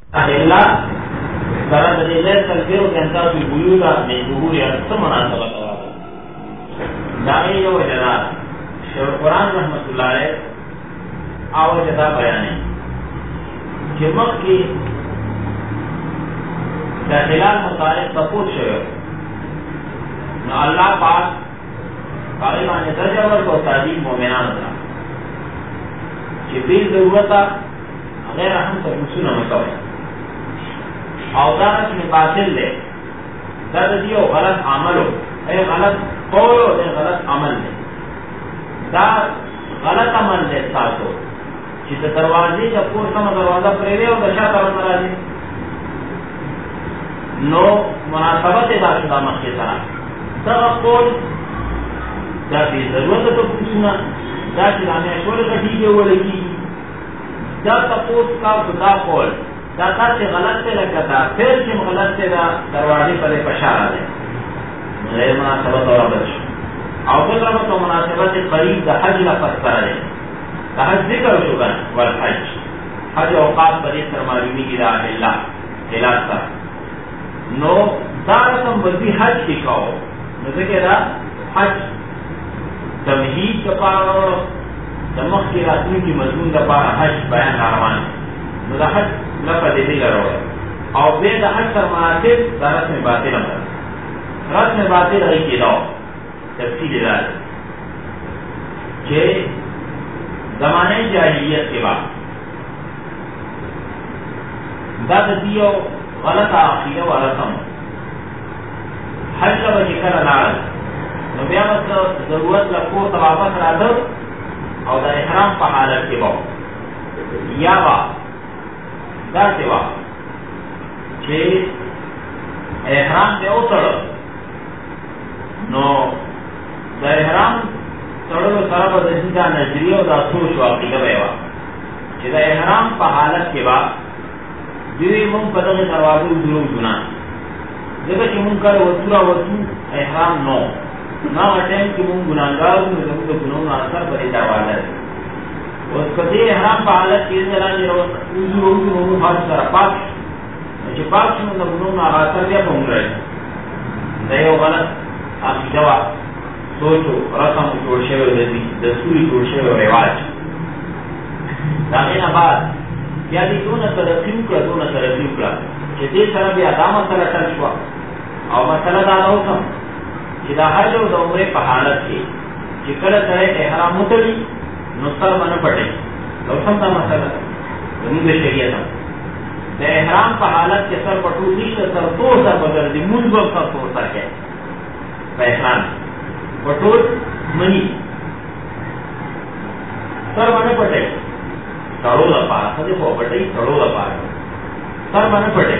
اللہ ذرا دلیل تلفیو کے انتا کی بیولا میں ظہور اکثر مناسبہ کرا دائی و جناب شیخ قرآن رحمت اللہ علیہ آو جدا بیانے کہ وقت کی داخلال مطالب تپوت شوئے نو اللہ پاک قائمان درجہ کو تعلیم مومنان تھا کہ بیل ضرورتا غیر اہم تپوسونا مکوئے اوزارت میں باطل دے درد دیو غلط عملو اے غلط قولو اے غلط عمل دے دا غلط عمل دے ساتھو چیز دروازی جب پور سم دروازہ پریوے و دشا طرف مرازی نو مناسبت دا شدہ مخی سرا دا قول دا بی ضرورت تو پوچھنا دا چلانے اشور کٹی کے وہ لگی دا تپوس کا خدا قول داتا سے غلط سے لگتا پھر سے غلط سے دروازے پر پشارہ دے غیر مناسبت اور عبدش اوقات ربط و مناسبت قریب دا حج لفظ پر دے دا حج ذکر شکر والحج حج اوقات پر ایک معلومی کی راہ اللہ علاقہ نو دا رسم بلدی حج کی کہو نو ذکر دا حج تمہید کا پارا دمخ کی راتمی کی مضمون کا پارا حج بیان ناروان نو دا حج لفظ دیتی لرو ہے اور بے دا حج سر مناسب دا رسم باطل امر رسم باطل رہی کی لو تفصیل دار کہ زمانے جاہلیت کے بعد دا دیو غلط عقیدہ و رسم حج لبا جکر لارد نو بیامت ضرورت لکو تواپس رادر اور دا احرام پا حالت کے بعد یا با دا سوا چھے احرام پہ اوتر نو دا احرام تڑلو سرب دسیدہ نظریہ و دا سوچ واقعی بیوا چھے دا احرام پا حالت کے بعد دیوی من پتغ دروازو ضرور گنا دیکھا چھے من کر وطورا وطو احرام نو نا اٹیم کی من گناہگارو نظر دا گناہوں اثر بڑی دروازہ ہے اس کدی احرام پا حالت کی ازدرانی روزو حج سر پاک جو پاک شنو نبنون آغاثر بیا پا عمر ہے دیو غلط عقیدوا سوچو رسم جوڑ شوی دزی دستوری جوڑ شوی رواج داغین بعد بیا دی دون ترقیم کرا چه دی سر بیا دا مسئلہ تل شوا او مسئلہ دا نوکم چه دا حج و دا عمر پا حالت کی چه کل سر احرام متلی نصر من پڑے لو سمتا مسئلہ زمین شریعت دا احرام پا حالت کے سر پٹو دیش سر تو سر بدر دی منزل سر تو سر کے پا احرام پٹو منی سر من پڑے تڑو لپارا سدے پو پڑے تڑو لپارا سر من پڑے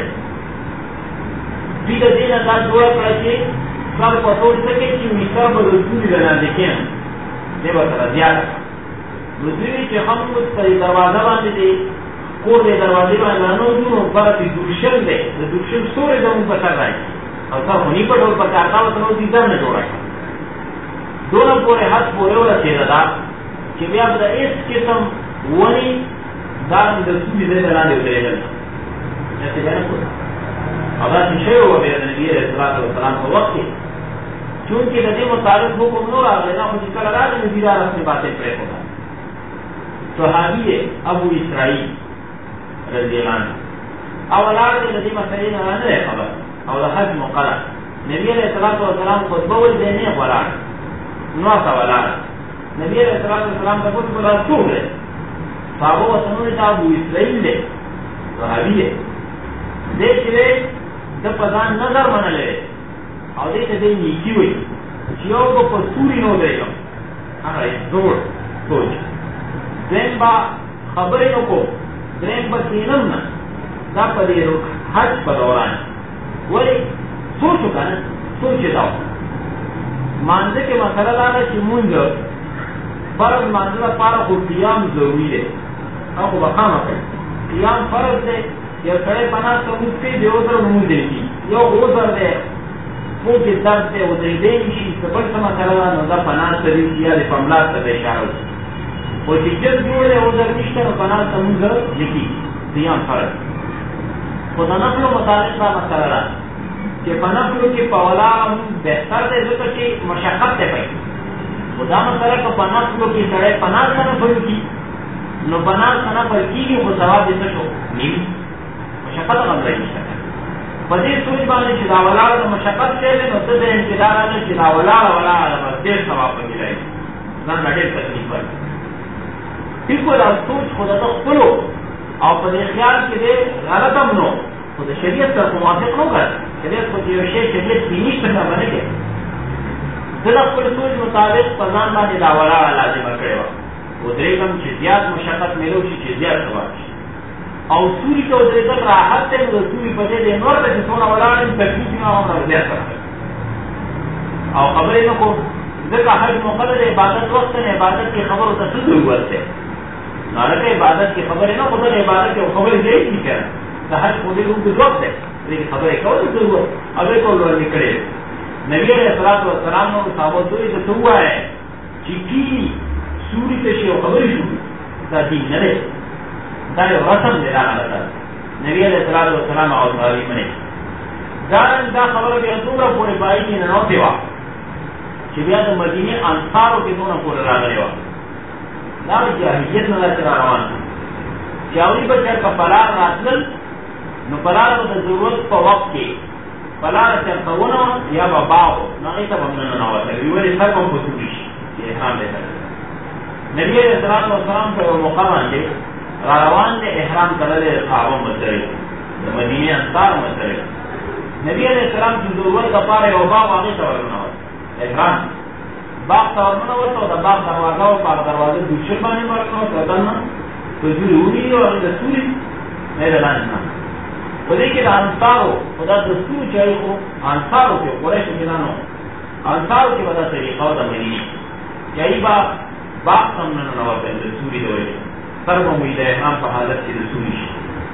بیدہ دین انداز دورا پڑے سر پٹو سکے چیونی سر بدر دوری لنا دیکھیں دے بسر زیادہ نزوی چه هم مستری دروازه بانده ده کور ده دروازه بانده نو برای دوشل ده دوشل سوره ده اون پسر رای او سر خونی پر دور پسر آقا و دیدر نجوڑا دونم پوره حد پوره و رسیده دا که بیا بدا اس قسم ونی دارم در سوی ده دلانده و دلیدن جیسے جانا پورا او دا تشیو و بیر نبی علیہ السلام کو وقتی چونکہ ندی مطالب حکم نور آگئے نا خود جکر راج نبی دار اپنی باتیں پریک ہوگا صحابی ابو اسرائیل رضی اللہ عنہ اولاد ندی مسئلین آنے رہے خبر اول حج مقرر نبی علیہ السلام خطبہ دینے ولاد نواسا ولاد نبی علیہ السلام کا خطبہ ولاد تو ہے صحابہ وطنون تا ابو اسرائیل لے صحابی ہے دیکھ لے جب پزان نظر من لے اور دیکھ دے نیکی ہوئی چیو کو پسوری نو دے گا اگر زور سوچ درین با خبری نکو درین با کینم نا دا پا دی روک حج پا دوران ولی سوچو کنا سوچی داو مانزے کے مسئلہ دانا چی منجا فرض مانزلہ پارا خود قیام ضروری دے او بخام اکر قیام فرض دے یا سڑے پناہ سمود کے دیوزر نمود دیتی یا اوزر دے فوق درد دے او دریدینشی سبر سمسلہ دانا دا پناہ سریسی یا دی پملات تا بیشارو اور جد جوڑے اوزر نشتر و پناہ سمود لکی قیام فرض خدا نفل مطابق کا مسئلہ کہ پنفلو کی پولا بہتر دے ذکر کی مشقت دے پائی خدا مسئلہ کو پنفلو کی سڑے پناہ سنہ پھل کی نو پناہ سنہ پھل کی گی خود ثواب دیتا شو نیوی مشقت غم رہی شکر پدیر سوچ بانے چداولار دا مشقت سے لے نو تدے انتدار آنے چداولار ولا بس دیر ثواب پر ملائی زن نڈیر تکلیف پر تلکو دا سوچ خدا تا خلو او پدیر خیال کی دے غلطم نو خود شریعت پر موافق نو کر شریعت خود یہ شریعت بینیش تکا بنے گے دلق پر سوچ مطابق پزان بانے داولار لازم کرے وقت ودریگم چی زیاد مشقت ملو چی زیاد ثواب شی او سوری کے ودریگم راحت تے سوری پدے دے نور تے سونا ولارن تکلیف میں ہم زیاد کرتے او خبریں نکو ذکر حج مقدر عبادت وقت نے عبادت کی خبر ہوتا سد ضرورت ہے نارک عبادت کی خبریں نہ خدا عبادت کی خبر دے ہی نہیں کرا تو حج خودی روح کی وقت ہے لیکن خبریں کون ضرورت ابھی کو لوگ نکلے نبی علیہ السلام نے صحابہ دوری تو ہوا ہے چیکی سوری تشی و خبری شروع دا دین نرے دا رسم دے رانا لتا نبی علیہ السلام اور صحابی منے دارن دا خبر بھی ادورا پورے بائی کی ننوتے وا چی بیاد مدینی انصاروں کے دونا پورے رانا لے وا دار جاہیت ندا چرا روان چاوری بچر کا پلار راتلل نو پلار با ضرورت پا وقت کے پلار چرتونا یا با باو ناغیتا بمنا نواتا ویولی سر کم بسولیش یہ احرام دیتا نبی علیہ السلام پر مقام دے غاروان نے احرام کرلے صحابہ مدرے مدینی انصار مدرے نبی علیہ السلام کی ضرورت کا پارے و باغ آگے تورنا ہوتا احرام باغ تورنا ہوتا و باغ دروازہ و باغ دروازہ دوشر بانے مرکنا ہوتا دلنا تو ضروری ہو اور دستوری نہیں دلاننا وہ دیکھیں انصارو خدا دستور چاہیے کو انصارو کے قریش ملانو انصارو کے بدا طریقہ ہوتا مدینی یہی باق سمنا نوات ہے رسولی دوئے سرم امید احرام پا حالت کی رسولی شی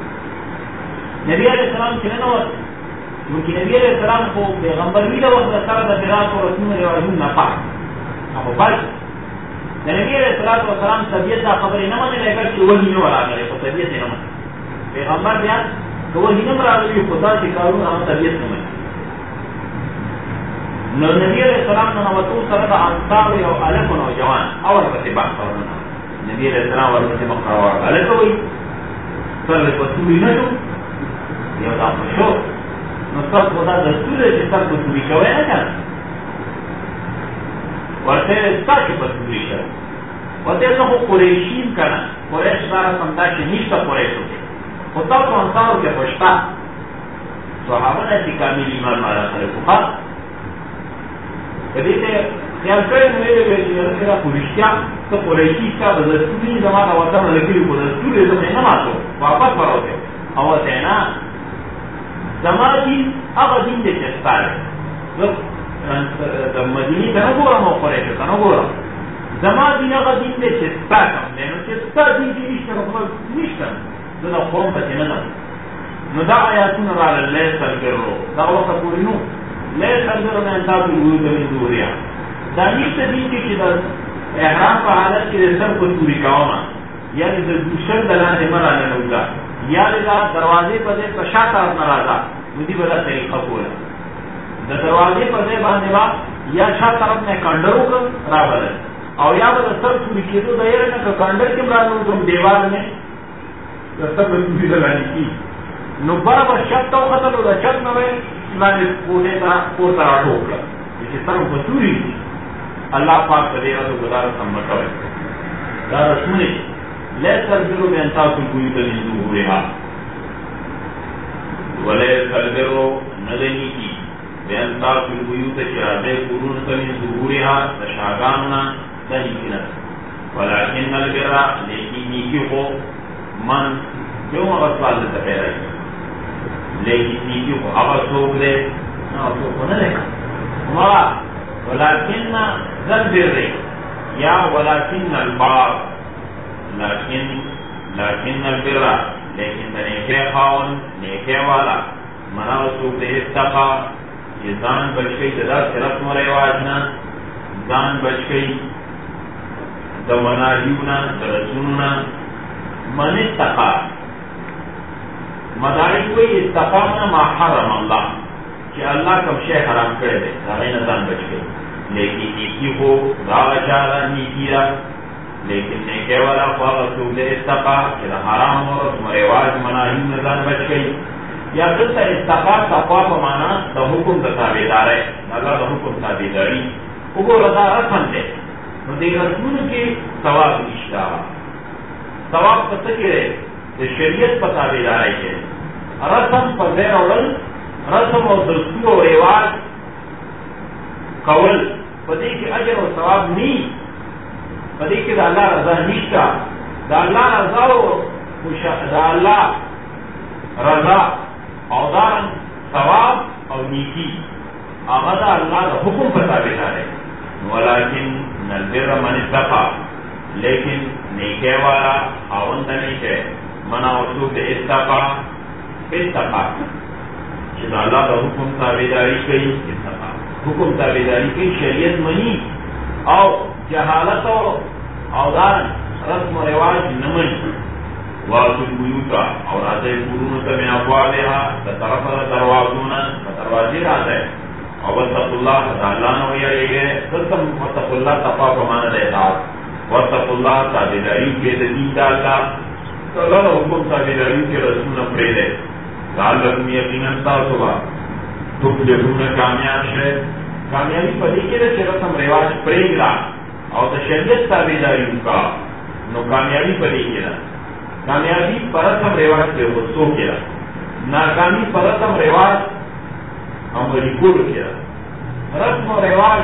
نبی علیہ السلام چلے نوات کیونکہ نبی علیہ السلام کو پیغمبر میدہ وقت سرد فراق و رسول روایون نفاق ابو بارک نبی علیہ السلام طبیعت دا خبری نمانے لے کر کہ وہی نور آگرے کو طبیعت نمانے پیغمبر بیان کہ وہی نمر آگرے خدا سکارون ہم طبیعت نمانے نبی علیہ السلام نے نواتو سرد انصار و علق و نوجوان اور پتے بات کرنا نبی علیہ السلام ورمت مقرار علق ہوئی سر رسولی نشو یہ دا مشو نصر خدا دستور ہے جس سر رسولی شوئے نا کیا ورتے سر کی رسولی شوئے ورتے انہو قریشین کرنا قریش دارا سمداشی نیشتا قریش ہوتے خدا تو انصارو کے پشتا صحابہ ایسی کامل ایمان مارا خلقو خواہ کدیتے خیال کرے نویلے بیٹی ورکرہ پولیشتیا تو قریشی کا دستوری زمان وطن لکلی کو دستوری زمان نماتو واپس براؤتے آواتے ہیں نا زمان دین اگا دین دے چستا ہے مدینی کا نگورا مو قریشی کا نگورا زمان دین اگا دین دے چستا کم دینو چستا دین دی نشتا رفضل نشتا دنا قوم پتی ندن نو دا آیاتون را للہ سرگر رو دا وقت پوری نو لے سرگر میں انتاب الوجود من دوریا دانیشت دین کی چیز احرام پا حالت کی سر کو توری کاؤنا یعنی دوشن دلان دمر آنے لوگا یا لگا دروازے پر دے پشا طرف نرازا مجھے بدا طریقہ پورا دروازے پر دے باندے با یا شاہ طرف میں کانڈروں کا را بدل اور یا بدا سر توری کی تو دائر ہے کہ کانڈر کم رانو تم دیوار میں سر توری دلانی کی نو برا با شک تو قتل ہو دا شک نوے اسلامی پونے طرح پور طرح ٹھوکا جیسے سر بطوری اللہ پاک کریگا تو گزارا سمجھا ہے دا رسولے لے سرگرو میں انتاس الگویت لندو ہوئے ہاں ولے سرگرو ندنی کی بے انتاس الگویت چرابے قرون لندو ہوئے ہاں تشاگاننا دنی کی نت ولیکن الگرہ لیکن نیکی ہو من کیوں اغسوال دیتا پیدا ہے لیکن نیکی ہو اغسوک دے اغسوک ہو نہ دیکھا ہمارا ولكن ذا البر یا ولكن البار لیکن البر لیکن نیکے خاون نیکے والا منا رسول دے اتقا یہ زان بچ گئی دا رسم و رواجنا زان بچ گئی دا مناہیونا دا رسولنا من اتقا مدارک کوئی استقامنا ما حرم اللہ کہ اللہ کم شے حرام کرے دے راغی نظام بچ گئے، لیکن نیکی ہو راغ چارا نیکی را، لیکن نیکے والا خواہ رسول استقا کہ حرام اور رسم رواج مناہی نظام بچ گئی. یا دلتا استقا تقوا پمانا دا حکم دا تابیدار ہے، اللہ دا حکم تابیداری وہ رضا رسم دے. نو دے رسول کے ثواب نشتا، ثواب پتہ کرے دے شریعت پتہ تابیدار ہے. رسم پر زیر اول رسم اور دستور و رواج قول پدی کے اجر و ثواب نہیں، پدی کے دا اللہ رضا نشتا. دا اللہ رضا و دا اللہ رضا اور دارن ثواب اور نیکی آمدہ اللہ دا حکم پتا بیتا ہے. ولیکن البر من اتقا، لیکن نیکے والا آوند نہیں ہے منا وصول اتقا چیزا اللہ دا حکم تابیداری کئی، اتقا حکم تابیداری کئی شریعت منی او جہالت او دارن رسم و رواج نمنی. وَأَتُوا الْبُيُوتَ اور آتے قرونت میں ابوابها بطرف دروازونا دروازے آتے اور وَاتَّقُوا اللَّهَ تعالیٰ نہ ہویا لے گئے سلطم وَاتَّقُوا اللَّهَ تقوی پمانا دیتا وَاتَّقُوا اللَّهَ تابداری کے دین ڈالتا تو اللہ حکم تابداری کے رسول پڑے دے لعلکم یقیناً تاسوا تفلحون کامیاب شے. کامیابی پدی کے دے رسم رواج پڑے گا اور شریعت تابداری کا نو کامیابی پدی کے دے. کامیابی پرتم رواج پہ وہ سو کیا، ناکامی پرتم رواج ہم ریکورڈ کیا. رسم و رواج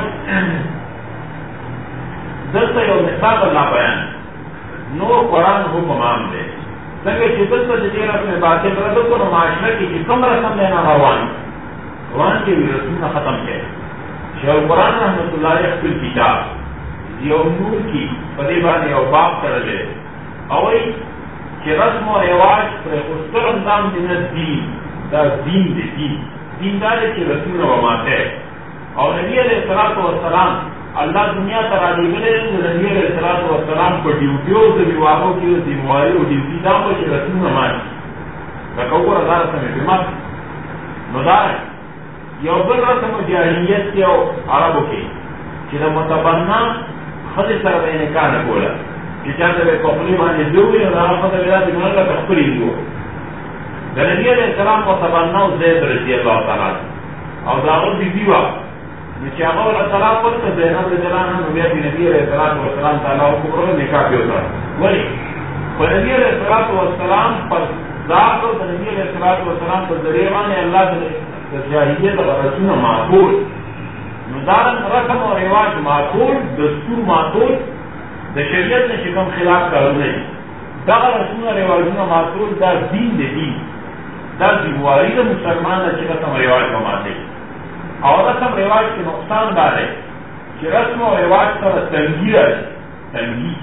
دلتا یو نصاب اللہ بیان نور قرآن حکم عام دے سنگے چلتا جدی رسم باتیں پردو کو معاشرہ کی کم رسم دینا روان کی بھی رسم ختم کیا. شیخ قرآن رحمت اللہ علیہ کی کتاب یہ نور کی پدیبان یو باپ کر لے اوئی کہ رسم و رواج پر اصطر اندام دینا دین دا دین دے دین دارے کی رسول و ماتے اور نبی علیہ السلام اللہ دنیا ترادی ملے نبی علیہ السلام کو ڈیوٹیوں سے بیواہوں کی ذمواری و ڈیوٹی دام کو کہ رسول و ماتے رکھو رضا رسم بیمار ندار یو بل رسم و جاہلیت کے عربوں کی کہ متبنا خد سر نکاح نہ بولا کہ چاہتے ہوئے کپنی مانے دوری اور آفت اللہ دیمان کا تخبری دیو نبی علیہ السلام کو تبناو زید رضی اللہ تعالیٰ اور داغل بھی دیوا نچاقہ والا طلاق پتا زینب رضی اللہ عنہ نبی علیہ السلام تعالیٰ کو قرآن نکاح پہ ہوتا ولی نبی علیہ السلام پر ذات اور نبی علیہ السلام پر ذریعان اللہ جاہلیت اور رسول معقول ندارن رسم و رواج معقول دستور معقول دا شریعت نے شکم خلاف کرو نہیں دا رسول رواجنا معقول دا دین دے دین دا دیواری دا مسلمان دا چی رسم رواج بماتے اور رسم رواج کے نقصان دار ہے کہ رسم و رواج سر تنگی رہی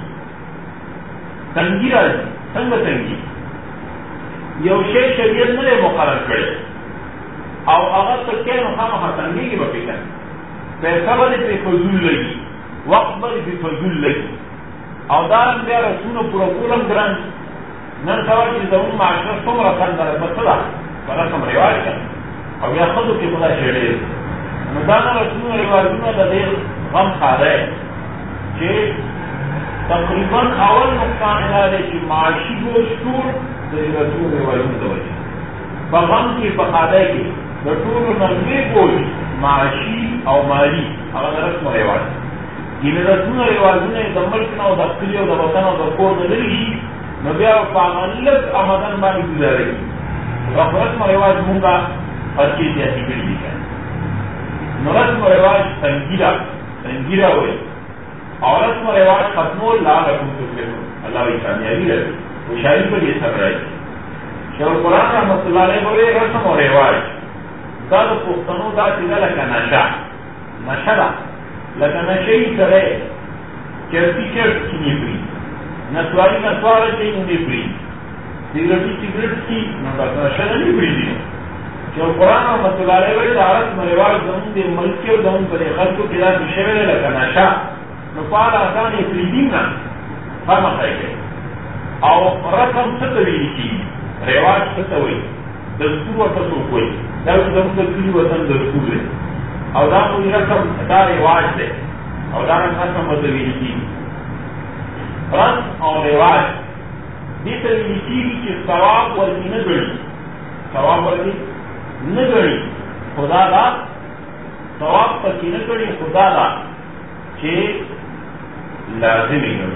سنگ تنگی یو شے شریعت نے مقرر کرے اور اگر تو کیا نخواہ تنگی کی بپی کر پیسہ بڑے پہ فضول لگی وقت بڑے پہ فضول لگی او دارن بیا رسول پروکولم گران نن سوا کی زمون معاشرہ سم رسان در بسلا برسم رواج کن او یا خودو کی خدا شیڑے ندانا رسول رواجونا دا دیر غم خاده چه تقریبا اول نقصان ہے کہ معاشی گوشتور دا رسول رواجون دا وجہ بغم کی بخاده کی دا طول نظمی گوشت معاشی او مالی اگر رسم رواج یہ رسول رواجونه د ملک او د خپل او د وطن او د کور نه لري نو بیا په عملیت آمدن باندې گزاري او رسم رواج مونږه هر چیز یې کړی دي نو رسم رواج تنگیرا وي او رسم رواج ختمول لا رسم تفلحون الله وی کامیابی لري او شاعر په دې سره راځي شیخ قرآن رحمت الله علیه وی رسم او رواج دا د پښتنو دا چې لکه نشه لکه نشئی کرے چرتی چرت کی نہیں پری نسواری نسوار چاہیے نہیں پری سگریٹی سگریٹ کی نشہ نہیں پری دی جو قرآن و مطلعہ وی دارت مرواج زمون دے ملکی و زمون پر خلقو کدا بشوئے لکه نشہ نفال آسانی پری دی نا فرمخائی گئے او رسم ستوئی کی رواج ستوئی دستور ورته څوک وایي دا زموږ د کلي وطن دستور دی او دا مو رسم دا رواج دی او دا رسم ورته ویل کېږي رسم او رواج دې ته ویل کېږي چې ثواب ورته نه ګڼي ثواب ورته نه ګڼي خدا دا ثواب پکې نه ګڼي خدا دا چې لازمي ګڼي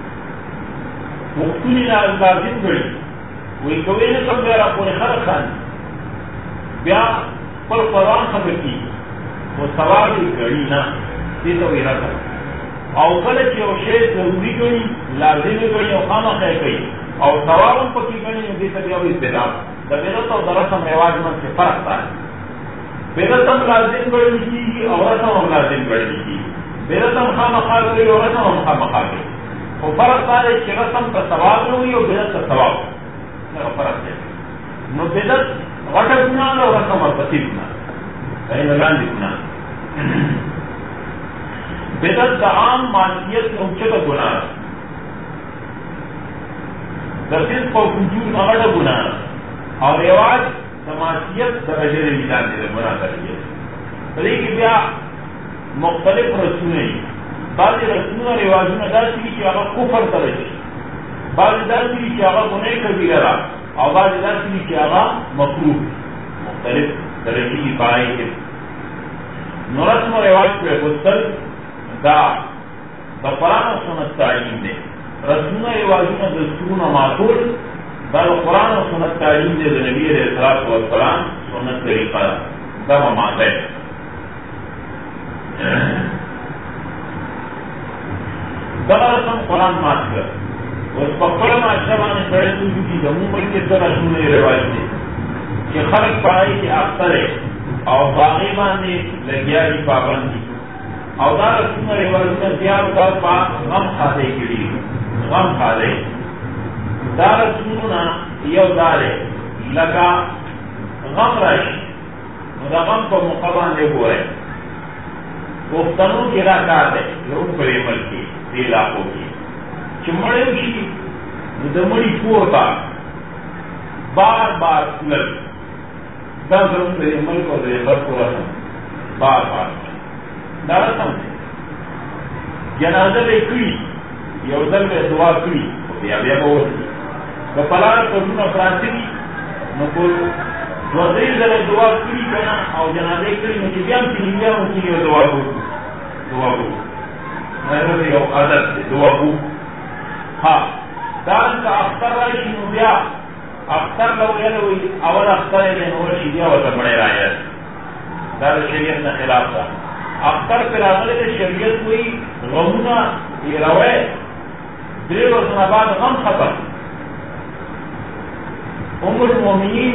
مختونی لازم ګڼي وی کوي نه کوم بیا راپورې خلک خاندي بیا خپل قرآن خبر کېږي خو ثواب یې ګڼي نه دې ته وایي رسم او کله چې یو شی ضروري ګڼي لازمي ګڼي او خامخا یې کوي او ثواب هم پکې ګڼي نو دې ته بیا وایي بدعت د بدعت او د رسم رواج منځ کې فرق دی بدعت هم لازم ګڼل کېږي او رسم هم لازم ګڼل کېږي بدعت هم خامخا کوي او رسم هم خامخا کوي خو فرق دا دی چې رسم ته ثواب نه وي او بدعت ته ثواب دغه فرق دی نو بدعت غټه ګناه ده او رسم ورپسې ګناه ده دا لاندې ګناه بدعت د عام معصیت اوچته ګناه ده د فسق او فجور غټه ګناه ده او رواج د معصیت درجه د میدان دی د ګناه درجه په دې کې بیا مختلف رسمونه دي بعضې رسمونه رواجونه داسې دي چې هغه کفر ته رسي بعضې داسې دي چې هغه ګناه کبیره ده او بعضې داسې دي چې هغه مکروه مختلف درجې دي په هغې کې نو رسم و رواج پرېښودل دا د قرآن او سنت تعلیم دی رسمونه رواجونه دستورونه ماحول دا د قرآن او سنت تعلیم دی د نبي علیه الصلاة والسلام سنت طریقه ده دا به ماده دغه رسم قرآن مات کړ اوس په خپله معاشره باندې سړی سوچو چې زموږ ملک کې څه رسمونه رواج دي چې خلک په هغې کې اخته دی او په هغې باندې لګیا دي پابند دي او دا رسمونه رواجونه زیاتره په غم خاطۍ کې دي غم خاطۍ دا رسمونه یو دا دی لکه غم راشي نو د غم په موقع باندې وګورئ پښتنو کې دا کار دی زموږ په دې ملک کې دې علاقو کې چې مړی وشي نو د مړي کور ته بار بار تلل دا زموږ د دې ملک او د دې خلکو رسم بار بار دا رسم دی جنازه به یې کړي یو ځل به یې دعا کړي بیا بیا به ورځي که په لاره قبرونه پراته دي نو په دوه درې ځله دعا کړي که نه او جنازه یې کړي نو چې بیا هم کېږي بیا هم کېږي او دعا وکړو دعا وکړو دا یو عادت دی دعا وکړو ها دارنګه اختر راشي نو بیا اختر له ویله وایي اول اختر یې دی نو ورشي بیا ورته مړی رایاد دا د شریعت نه خلاف ده اختر پې راغلی د شریعت وایي غمونه هېروئ درې ورځو نه بعد غم ختم ام المؤمنین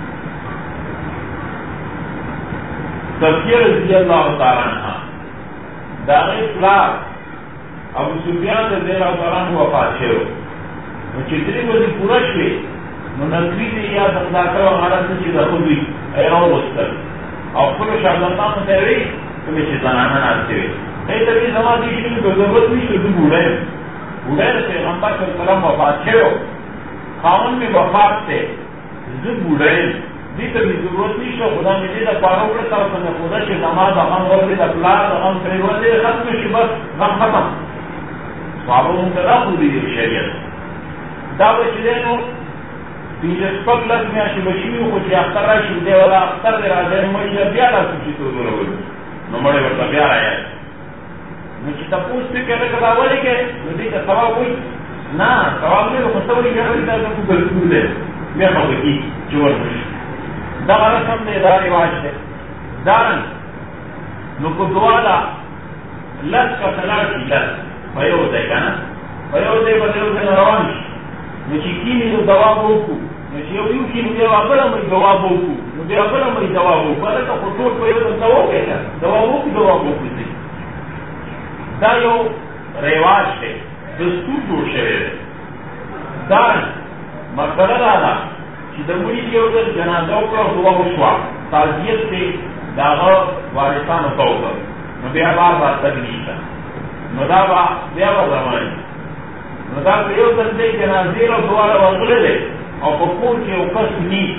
صفیہ رضی اللہ تعالیٰ عنہ دا هغې پلار ابو سفیان رضی الله تعالی عنہ وفات شوی نو چې درې ورځې پوره شوې نو نقلي دی یا صداقه او حالت چې د خپلوي یې راوستل او خپلو شاګردانو ته یې ویل کومې چې زنانه ناستې وې هغې ته ویل زما دې شي که ضرورت نشته زه بوډی یم بوډی د پیغمبر صلی الله علیه وسلم وفات شوی خاوند مې وفات دی زه بوډی یم دې ته مې ضرورت نشته خدا مې دې دپاره وکړه تاسو نه خوده چې زما د غم ورځې د پلار د غم پرېوتې ختمه شي بس غم ختم صحابه مونږ ته دا ښودلي دي شریعت دا به چې دی نو پنځه شپږ لس میاشتې به شوي خو چې اختر راشي دی ولا اختر دی راځی مړي بیا راسو چې توزورول نو مړی ورته بیا رایاد نو چې تپوس پرې کوې لکه دا ولې کوې نو دې ته ثواب وایي نه ثواب نه خو ته وایي بیا وایي دا زموږ دستور دی بیا به کېږي چې ورنشي دغه رسم دی دا رواج دی دارنګ نو په دعا ده لس کسه لاړ شي لس په یو ځای که نه په یو ځای به د یو ځای نه روان شي نو چې کېني نو ځواب وکړو نو چې یو یو کېنو بیا بله مړي ځواب وکړو نو بیا بله مړي ځواب وکړو هلته خو ټول په یو ځل ځواب وکړي که ځواب وکړو ځواب وکړو دا یو رواج دی دستور جوړ شوی دی دارنګ مسله دا ده چې د مړي یو ځل جنازه وکړه او دعا وشوه تعزیت پرې د هغه وارثانو ته وکړ نو بیا بار بار تګ نشته نو دا به بیا به روان نو دا په یو ځل دی جنازې او دعا ورغلی دی او په کور کې یو کس ني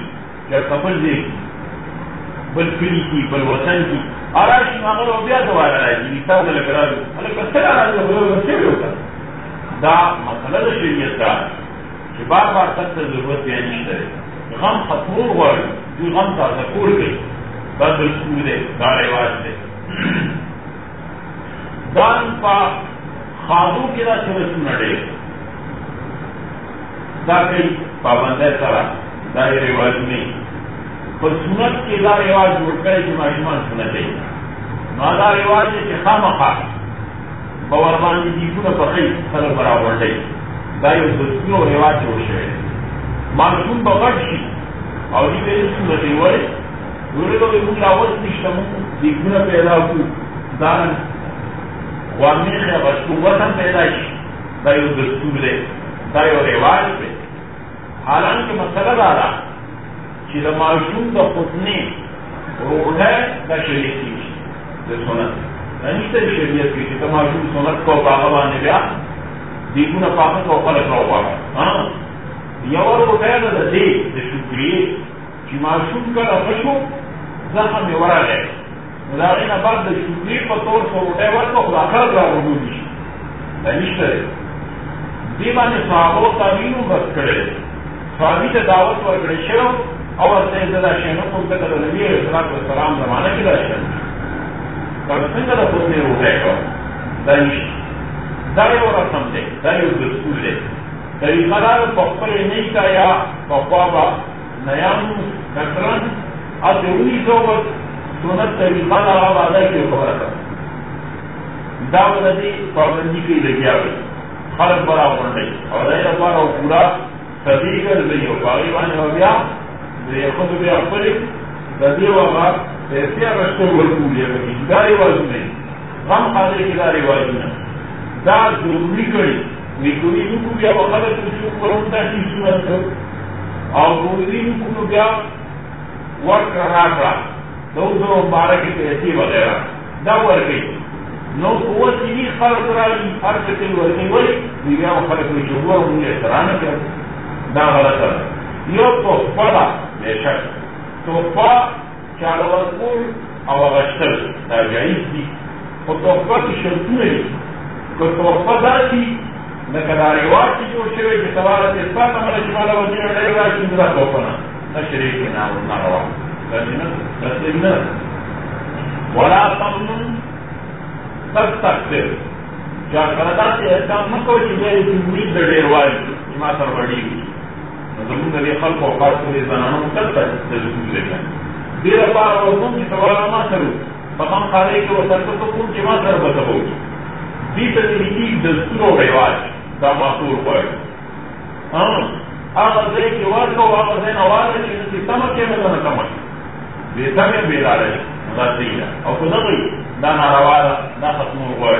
یا کپل دے بل کلی کی بل وطن کی آراشی ماغل و بیا دوارا راجی نتاز لگرادو حالا کسر آراجی بلو بچے ہوتا دا مسئلہ دا شریعت دا کہ بار بار تک ضرورت بیانی کرے غم ختمور ہوئی جو غم تا ذکور گئی دا دلسور دے دا رواج دے دان پا خاضو کی دا چرسو نڑے دا کئی پابندہ سارا دا رواج نہیں پر سنت کے دا رواج جوڑ کرے جو معلومان سنت ہے نا دا رواج ہے کہ خام خواہ باوربانی دیکھونا پخی خلق برابر دے دا یو دستور و رواج جوڑ شوئے معلوم بغٹ شی اور دی بیدی سنت ہے وڑے دوڑے لوگ مون لاوت نشتمون دیکھونا پیدا کو دارن وامیخ یا بشکوتاً پیدا شی دا یو دستور دے دا یو رواج پہ حالانکہ مسئلہ دارا کہ دا معشوم دا خطنی روڑ ہے دا شریعت کی دا سنت نشتے شریعت کی دا معشوم سنت کو پاقا بانے بیا دیکھونا پاقا کو خلق رو پاقا یور روڑ ہے دا دے دا شکریے کہ معشوم کا رفشو زخم یورا ہے مداغین بعد دا شکریے پر طور سے روڑ ہے وقت کو خلق را روڑ دیشی دا نشتے دیمانی صحابو تابینو بس کرے صحابی تا دعوت ورکڑے شروع اور سیدہ شہنوں کو کہتا نبی علیہ السلام زمانہ کی دا شہنوں پر سنگا دا خود نے رو گئے گا دائش دائے و رسم دے دائے و دستور دے طریقہ دار پخبر نہیں کا یا پخوابا نیام کترن آتے ہوئی صحبت سنت طریقہ دار آبادہ کی خبر کر دعوت دی پابندی کی لگیا ہوئی خلق برابر نہیں اور دائر بارا و پورا صدیقر دیو باغیبانی و بیا دے خود بیا پلک دیو آباد ایسے رشتہ ورکولیا بکی دا رواج نہیں غم خاضر کی دا رواج نہیں دا ضروری کری ویکوی نکو بیا وقت تشوک کرونتا کی سنت کر اور ضروری نکو بیا ورک رہا کرا دو دو مبارکی پیسی وغیرہ دا ورکی نو قوت چیزی خلق راجی ہر کتن ورکی ولی بیا خلق ویچوہ انہیں احترام کر دا غلط ہے یو توفہ دا بے شک توفہ چالوازپور او اغشتر دا جائز دی و توفہ کی شرطو نہیں کہ توفہ دا کی نکدا رواج کی جو شوئے کہ سوالت اثبات عمل شمالا وزیر علیہ رواج کی مدہ توفنا نشریف نام ناروا لسلنا ولا تمنن تستكثر جا کردا سے احکام مکو چی میری تنوید دڑے رواج جمع سر بڑی ہوئی نظرون دلی خلق و خاص دلی زنانوں مکتا ہے دلسول لیکن دیر پار وزن کی سوالا ما سرو فقام خالے کے وسرکت تو کن جمع سر بتبو دیتا دلی دستور و رواج دا معصور ہوئے آغاز دے کی وارد کو آغاز دین آواز ہے کہ تمکے میں دانا کمک بیتا میں بیدار ہے مدد دیگا اور کو نقی دا ناروالا دا ختم ہوئے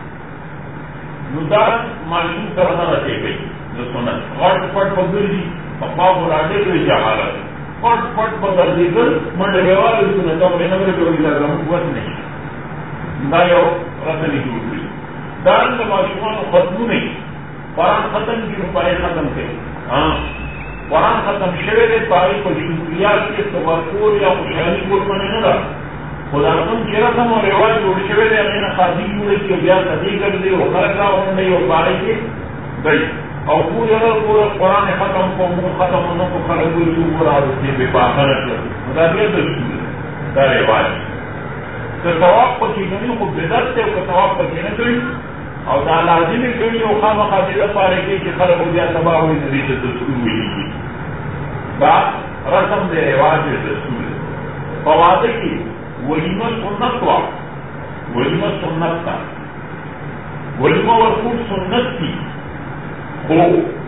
ندار معلوم کرنا رہتے گئی جو سنت غرد پٹ پگر جی اقباب راجے کے جہالت پٹ پٹ پگر دیگر منڈ ریوال سنتا ہوں نگر جو لگا قوت نہیں دا یو رسلی جوڑ گئی دارن کا معلومان ختم نہیں قرآن ختم کی رپائے ختم کے قرآن ختم شوے دے تاریخ و شکریات کے تبرکور یا خوشحالی کو منے نہ رہا خدا تم کی رسم اور رواج جوڑ شوے دے اپنے خاصی جوڑے کی بیا صدی کر دے وہ خلق رہا ہوں نہیں اور بارے کے گئی اور پورے پورا قرآن ختم کو ختم ہونے کو خلق ہوئی جو پورا ہوتی بے پاخرت خدا دے دستور دا رواج تو ثواب کو چیزیں کو بدت سے وہ ثواب کو چیزیں کوئی اور دا لازمی کوئی وہ خواہ مخاطر پارے کی کہ خلق ہو گیا تباہ ہوئی نبی سے دستور ہوئی کی دا رسم دے رواج دے دستور فوادے کی ولیمہ سنت وا ولیمہ سنت تا ولیمہ ورکول سنت کی ہو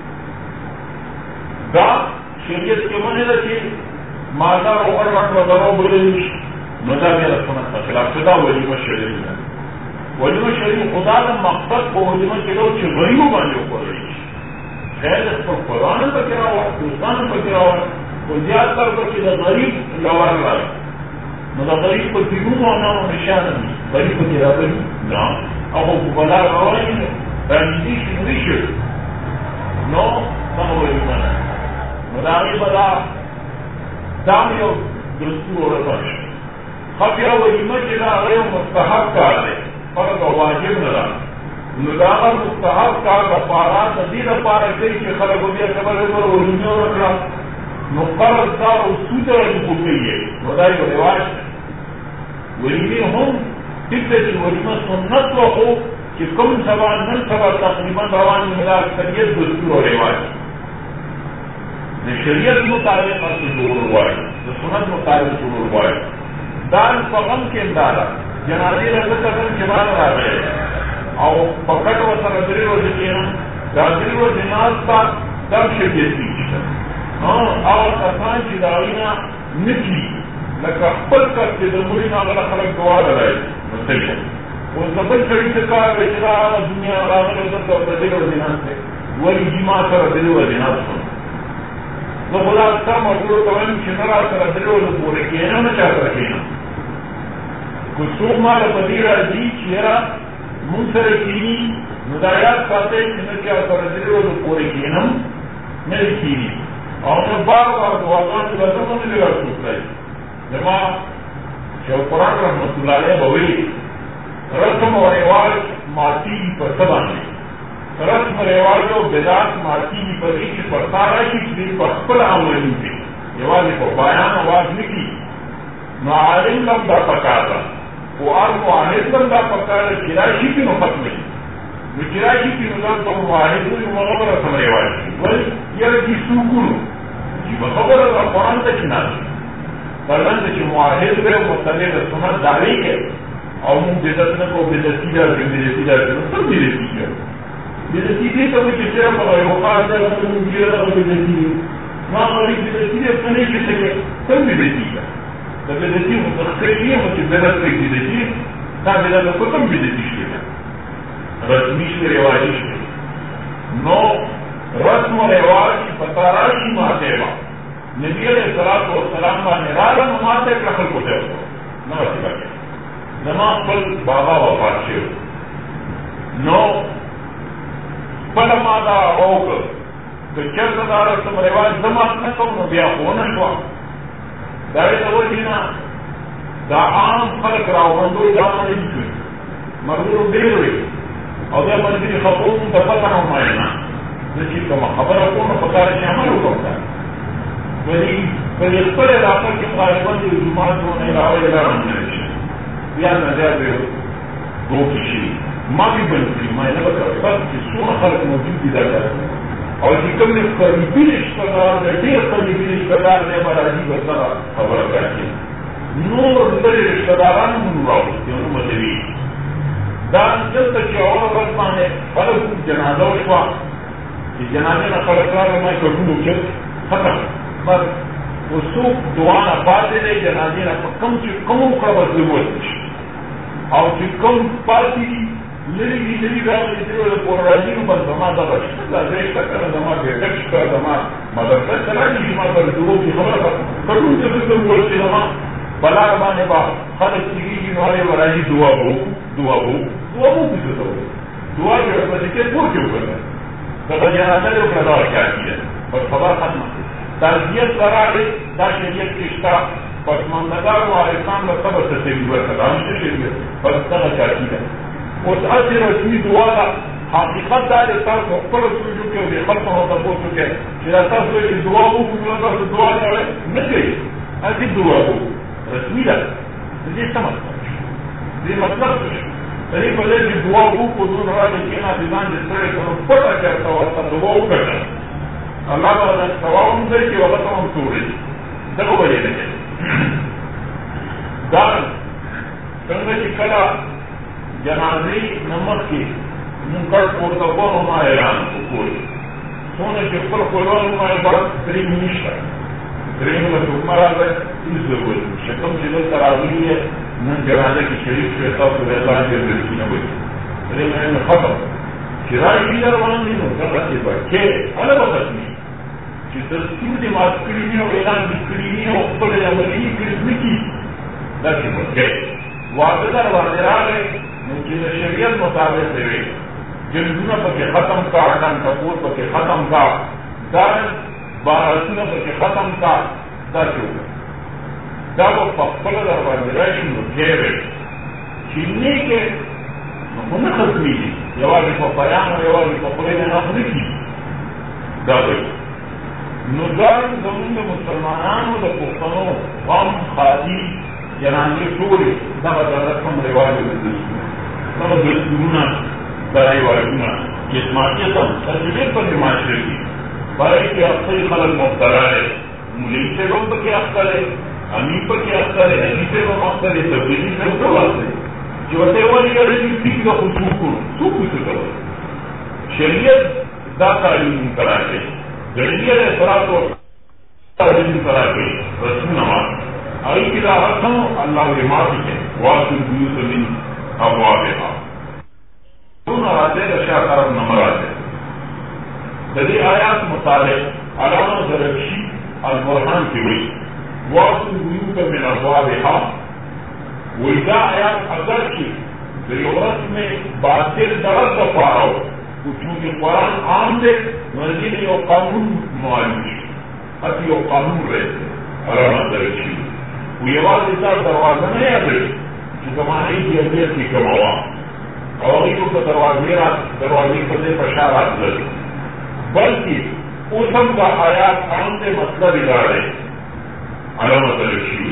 دا شریعت کے منے رکھے مادہ روڑ وقت وغیرہ بولے مدہ میرا سنت تا خلاف شدہ ولیمہ شریعت ہے ولیمہ شریعت خدا دا مقصد کو ولیمہ چلو چھے غریبوں باندے اوپر رہی خیر اس پر قرآن پر کرا ہوا دوستان پر کرا ہوا کو زیاد کر پر کہ غریب لوار رہا مطلب غریب کو تیرون ہونا و نشان نہیں غریب کو تیرا بلی نا اخو بلا روائی ہے رنجی شنوی شد نو سمو ولیمہ نا مداغی بلا دام یو دستور رسم خبر ولیمه چې دا هغه مستحب کار دی فرض او واجب نه ده نو دا هغه مستحب کار دپاره د دې دپاره کوي چې خلک بیا خبره ور ولیمه وکړه نو فرض دا اصول ته کوي نو دا یو رواج ولیمه هم ټیک دی چې ولیمه سنت وخو چې کوم سبا نن سبا تقریبا روان ملا شریعت دستور او رواج د شریعت مطابق ضرور وایي د سنت مطابق ضرور وایي دان په غم کې انداله جنازې راځه کوم چې باندې راغلی او په کټو سره درې ورځې کېنم دا درې ورځې ناسته دا شریعت کېږي هغه کسان چې د هغوی نه نه کېږي لکه خپل کس چې د مړي نه هغه خلک دعا لرئ نو صحیح اوس د بل سړي څه کار دی چې دا هغه دنیا راغلی دلته په درې ورځې ناست دی ولې جما سره درې ورځې ناست شم نو خو دا اکثر مشهور ته وایم چې نه را سره درې ورځې پورې کښېنم نه چا سره کښېنم که څوک ما له په دې راځي چې یاره مونږ سره کښېني نو دا یاد ساتئ چې نه چا سره درې ورځې پورې کښېنم نه دې کښېني او نه بار بار دعاګانې به زه نه دې راڅوک راځي زما شیخ القرآن رحمت الله علیه به وایي رسم و رواج ماتېږي په څه باندې رسم رواج او بدعت ماتېږي په دې چې پر تا راشي چې دوی په خپل عملي دي یوازې په بیان اواز نه کړي نو عالم لم دا پکار ده خو هر معاهد لم دا پکار ده چې راشي کړي نو ختم شي نو چې راشي کړي نو ځان ته معاهد وایي هغه به رسم رواج شي ولې یاره چې څوک وو چې په خبره د قرآن ته چې ناست فرمانده چې معاهد به مطلع د سنت داری کې او مونږ بدعت نه کوو بدعتي دا کوي بدعتي دا کوي څه بدعتي کوي بدعتي دې ته وایي چې صرف هغه یو خاص دی چې مونږ یې هغه بدعتي ما غواړي بدعتي دې په نه کې څه کوي څه بدعتي ده د بدعتي متخصصي هم چې بدعت کې بدعتي دا بدعت په کوم بدعتي شي رسمي شي رواجي شي نو رسم و رواج په تاراشي ماته نبی علیہ الصلوۃ والسلام باندې راغله نو ماته کړه خلکو ته نو څه زما خپل بابا وفات شو نو خپل ما دا وکړ که چېرته دا رسم رواج زما نه کوم نو بیا خو نه شو دا یې د وجې نه دا عام خلک راوړندوی دا نه دي مرغور ډېر وي او بیا ملګري خبرو ته پته نه وایي نه زه چې کومه خبره کوم نو په کار چې عمل وکړم ولی ولی خپل علاقه کې غالبا د جماعتونو راوړل راغلي بیا نه دی دوه شي ما به بل ما نه وکړم چې څو خلک موجود دي دا او چې کوم نه قریبي رشتہدار دې قریبي رشتہدار نه مرادي ورته خبره کوي نور دې رشتہدارانو موږ راوړو یو مدوي دا دلته چې اول ورځ باندې خلک جنازه وشوه چې جنازه نه خلک راغلي ما کوم چې ختم بس وسوق دعا نه پاتې دی جنازې نه په کوم چې کوم کړه بدلول شي او چې کوم پاتې لري لري راځي چې له پورایي نو بس زما دا بس دا دې څنګه زما دې څنګه زما مدرسه څنګه چې ما پر دوه کې خبره کړو چې څه ورته زما بلا باندې با خلک چې نو هغه ورایي دعا وو دعا څه ته دعا دې په دې کې پوه کېږي دا جنازه له کړه راځي بس خبر ختمه تربیت قرار دا شریعت کشتا پس مندگار و عرفان و سب تسیبی برکتان سے شریعت پس تغا چاہتی ہے اس اثر رسمی دعا دا حقیقت دا رسال کو پر سوچو کے بے خلق ہوتا ہو چکے شراسا سوئے کہ دعا ہو کمولتا سے دعا چاہے نکلے ایسی دعا ہو رسمی دا یہ سمجھتا یہ مطلب تری پہلے کہ دعا ہو کو دون رہا لیکن آدمان جس طرح کنو پتا چاہتا ہوتا دعا ہو کرتا اللہ تعالیٰ سواؤں سے کہ وقت ہم سورے دکھو بجے لگے دار سنگا کی کلا جنازی نمک کی منکر پورتاکون ہما اعلان کو کوئی سونے کے پر قرآن ہما عبارت کریم نشتا کریم میں حکمر آگئے اس ضرور شکم جلل تراضی ہے نن جنازے کی شریف شیطا تو اللہ کے ذرکی نہ ہوئی کریم میں ختم شرائی بھی دروان نہیں ہوتا رسی پر کہ الگ وقت نہیں چې دستور دې مات کړي وي او اعلان دې کړي وي او خپل عملي کړي نه کړي داسې وکړئ واده در باندې راغی نو چې د شریعت مطابق دی وي جنګونه پکې ختم کا ډنډ ټکور پکې ختم کا دارن باراسونه پکې ختم کا داسې وکړه دا وہ پخپل دروازے راشي نو کېږي چې نه کې نو نه ختمي یوازې په بیان او یوازې په خولې نه اخلي کېږي دا دی نو دا زمونږ د مسلمانانو د پښتنو غم خالي جنانې ټولې دغه د رسم رواج دغه دستورونه دا رواجونه جسمانیت هم تجربې پسې معاشره کي برای کې اکثر خلک مبتلا دی مولوي صاحب هم پکې اخته دی امیر پکې اخته دی حاجي صاحب هم اخته دی تبلیغي صاحب څه وخت دی چې ورته یې ولې یاره چې ټیک ده خو څوک کړو څوک څه کوي شریعت دا تعلیم کرا کوي جڑیے اثرات و تعلیم کرا کوي رسمونه هغې کې دا رسم الله دې معافي کړي واسو البیوت من ابوابها دونه راځي د شاه طرف نه راځي د دې آیات مطابق علامه زرکشي البرهان کې وایي واسو البیوت من ابوابها وإذا آیات اگر چې د یو رسم باطل دغه دپاره چونکہ قرآن عام دے مسجد یو قانون معلوم شي اتی یو قانون رہتے علامه زرکشي و یوازې تا دروازه نه یادوي چې زمانې جاهلیت کې کوم وه او هغوی ټول په دروازې په دې په شا راتلل بلکې اوس هم دا آیات عام دے مطلب یې دا دی علامه زرکشي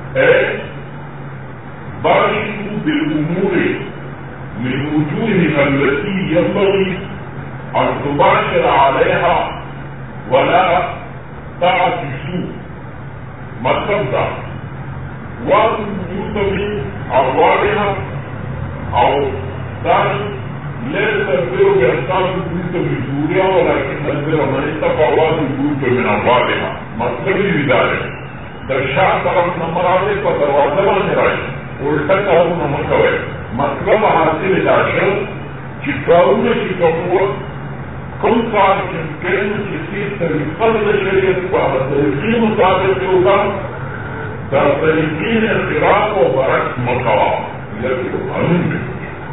باشروا بالامور من وجوهها التي ينبغي أن تباشر عليها ولا تعكسوا مطلب دا واتوا البيوت من أبوابها أو دار ليس البر بإحسان البيوت بظهورها ولكن البر من اتقى واتوا البيوت من أبوابها مطلب بذلك درشاء طرف نمبر آنے پر دروازہ باندې راځي الټا کارونه مه کوئ مطلب حاصل دا شو چې کارونه چې کوم کار چې کوي چې سي طریقه د شریعت په طریقې مطابق وکړه دا طریقې اختراق او برعکس مه کوه لکه قانون دی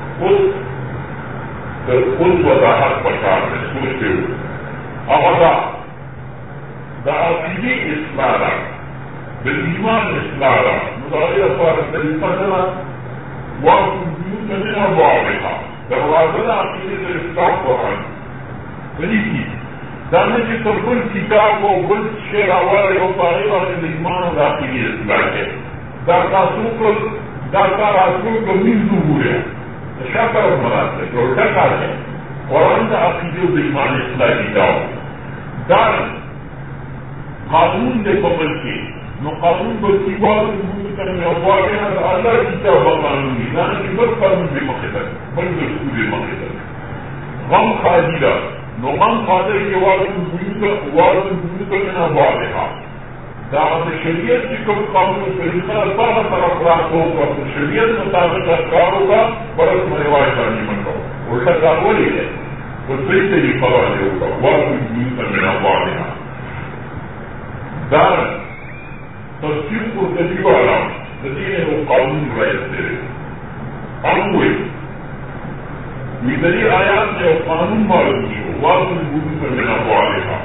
اوس وضاحت پکار دی سوچ دی هغه دا عقیدې اصلاح ده د ایمان اصلاح ده نو د هغې لپاره طریقه څه ده واتوا البيوت من أبوابها دروازه عقیدې د اصلاح قرآن ولیکي دا نه چې تر بل کتاب او بل شی راوړی او په هغې باندې د ایمان او د عقیدې اصلاح کوي دا تاسو کړل دا کار اصول کړ من ظهورها د شا طرف نه راتلی چې الټا کار دی قرآن د عقیدې او د ایمان اصلاح کتاب دا قانون دی په بل کې نو قانون بلکی بات من ابوابها الله کتاب قانون دی ځان کې بل قانون دی مخې ته بل دستور دی مخې ته غم خالي ده نو غم خالي کې واتوا البيوت من ابوابها دا د شریعت چې کوم قانون طریقه هغه طرف راکو او شریعت مطابق کار وکړه ورته رواج باندې منو ورته کار ولې ده ورته طریقه باندې وکړه واتوا البيوت من ابوابها دا تفسیر قرطبی والا دین وہ قانون رائز دے انوے میدری آیات میں وہ قانون معلوم شو واتوا البيوت من ابوابها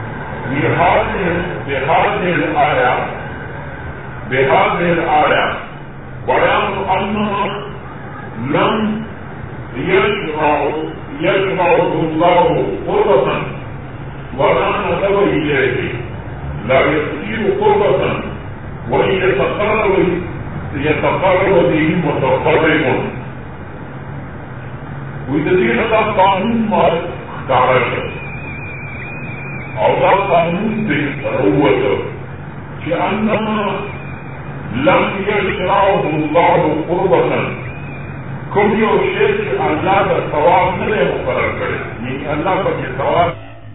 بهذه الآيات بيان أنها لم يجمعه الله قربة ولا نسب إليه لا يصير قربة وإن يتقرب به متقرب ويدري هذا قانون ما تعرف أو ذا قانون بروته كأنما لم يشرعه الله قربة كم يوشيك الله بالثواب نلي مقرر کرے يعني الله بكي ثواب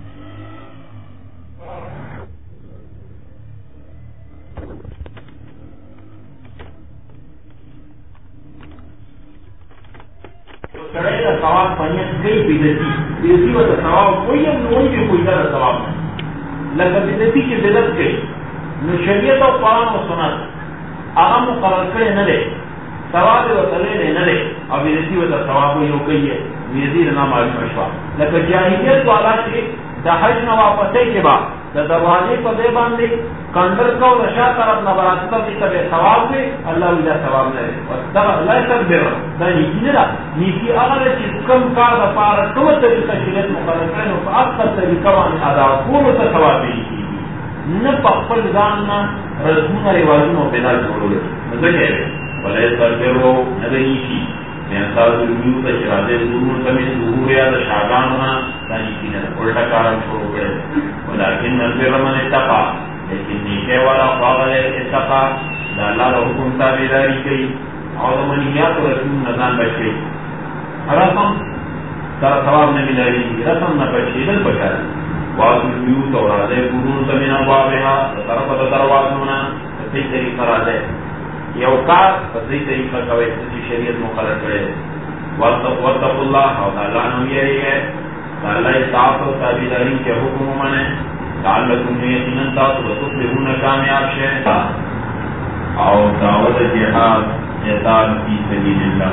سڑے کا ثواب پنیت گئی بیدتی و ثواب کوئی ہم نوئی بھی کوئی طرح ثواب نہیں لکہ بیدتی کی بدت گئی نو شریعت و قرآن و سنت اغم مقرر کرے نہ لے ثواب و تلے نہ لے اور بیدتی و ثواب یو گئی ہے بیدتی نام معلوم اشوا لکہ جاہلیت والا کے دا حج نہ واپسے کے بعد دا دروازے پر دے باندھے کانڈر کو رشا طرف نہ براستا کی طرح ثواب دے اللہ اللہ ثواب نہ دے دا اللہ تک دے رہا دا نیکی نہ دا نیکی اگر چیز کم کار دا پارا کم طریقہ شریعت مقرر کرنے و اکثر طریقہ وانی ادا کونو تا ثواب دے کی نہ پخپل داننا رسمون روازون و پیدا چھوڑو لے مطلب ہے ولی سرکرو ندنیشی میانساز المیو تا شرادے ضرور کمی ظہور یا دا شاگانونا دا نیکی نہ پلٹا کارم چھوڑو کرے ولیکن نظر رمن اتقا لیکن نیکے والا فاغل اتقا دا اللہ دا حکم تابیداری کئی اور منیات و رسول نظام بچے رسم سر ثواب نمی لاری رسم نہ بچے دل بچاری واضح المیوت اور رازے قرون زمین ابوابها طرف دروازونا صحیح طریقہ رازے یہ اوقات صحیح طریقہ کوئی کسی شریعت مقرر کرے واتقوا اللہ اور اللہ نمی ہے اللہ اطاعت و تابیداری کے حکم منے لعلکم یقینا تفلحون کامیاب شے اور دعوت جہاد جہاد فی سبیل اللہ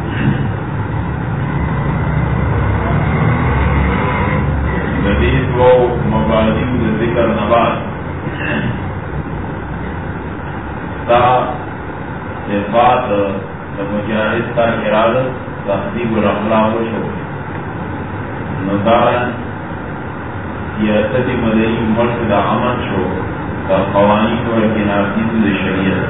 حدیث و مبادی ذکر نبات تا صفات مجاہد تا ارادت تحضیب الاخلاق شو ندارن سیاست مدنی مرد دا عمل شو تا قوانین و اکنافیز دا شریعت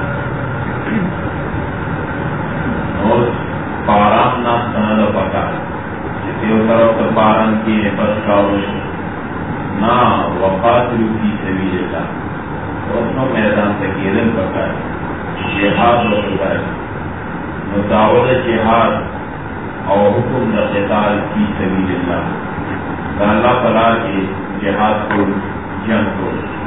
اور پارام ناس تنادا پکا جسے طرف پاران کی بس کاوش نا وقاتلو فی سبیل اللہ دوسنو میدان تکیدن پکا جہاد و خدای متعود جہاد اور حکم دا قتال فی سبیل اللہ دا اللہ تعالیٰ کے جہاد کو جنگ کو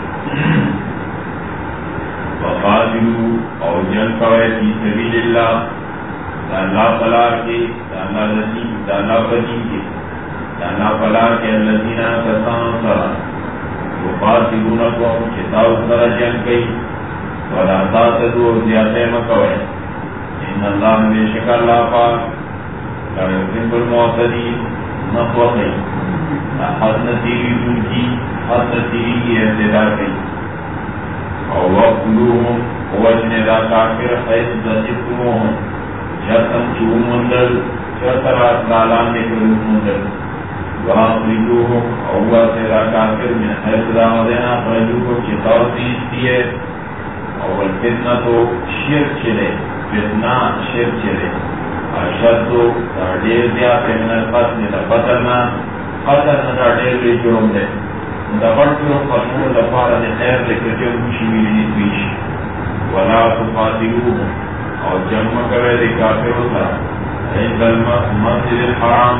وقاتلو اور جنگ کوئے فی سبیل اللہ دا اللہ تعالیٰ کے دا اللہ نصیب دا اللہ بدین کے دا اللہ تعالیٰ کے الذین کسان سرا وقاتلونکم چتاو سرا جنگ کئی ولا تعتدوا زیادہ مکوئے ان اللہ بے شک اللہ پاک لا يحب المعتدین نخوقی حد نتیری دن کی حد نتیری کی اعتدار کی اور وقلوہم وجن دا کافر حیث دسکتموہم شرطن چون مندل شرطرات لالان نکلو مندل وآخرجوہم اوہ سیرا کافر من حیث دا مدینہ خرجوکم چطاو دیستی ہے اور فتنہ تو شرک چلے فتنہ شرک چلے اشدو دا دیر دیات من القتل دا قتلنا قتلنا دا دیر لی جرم دے دا برکرم قتلون دا پارا دے خیر لکر جو مشیوی نیتویش ولا تقاتلوهم اور جمع کرے دے کافروں تا عند المسجد الحرام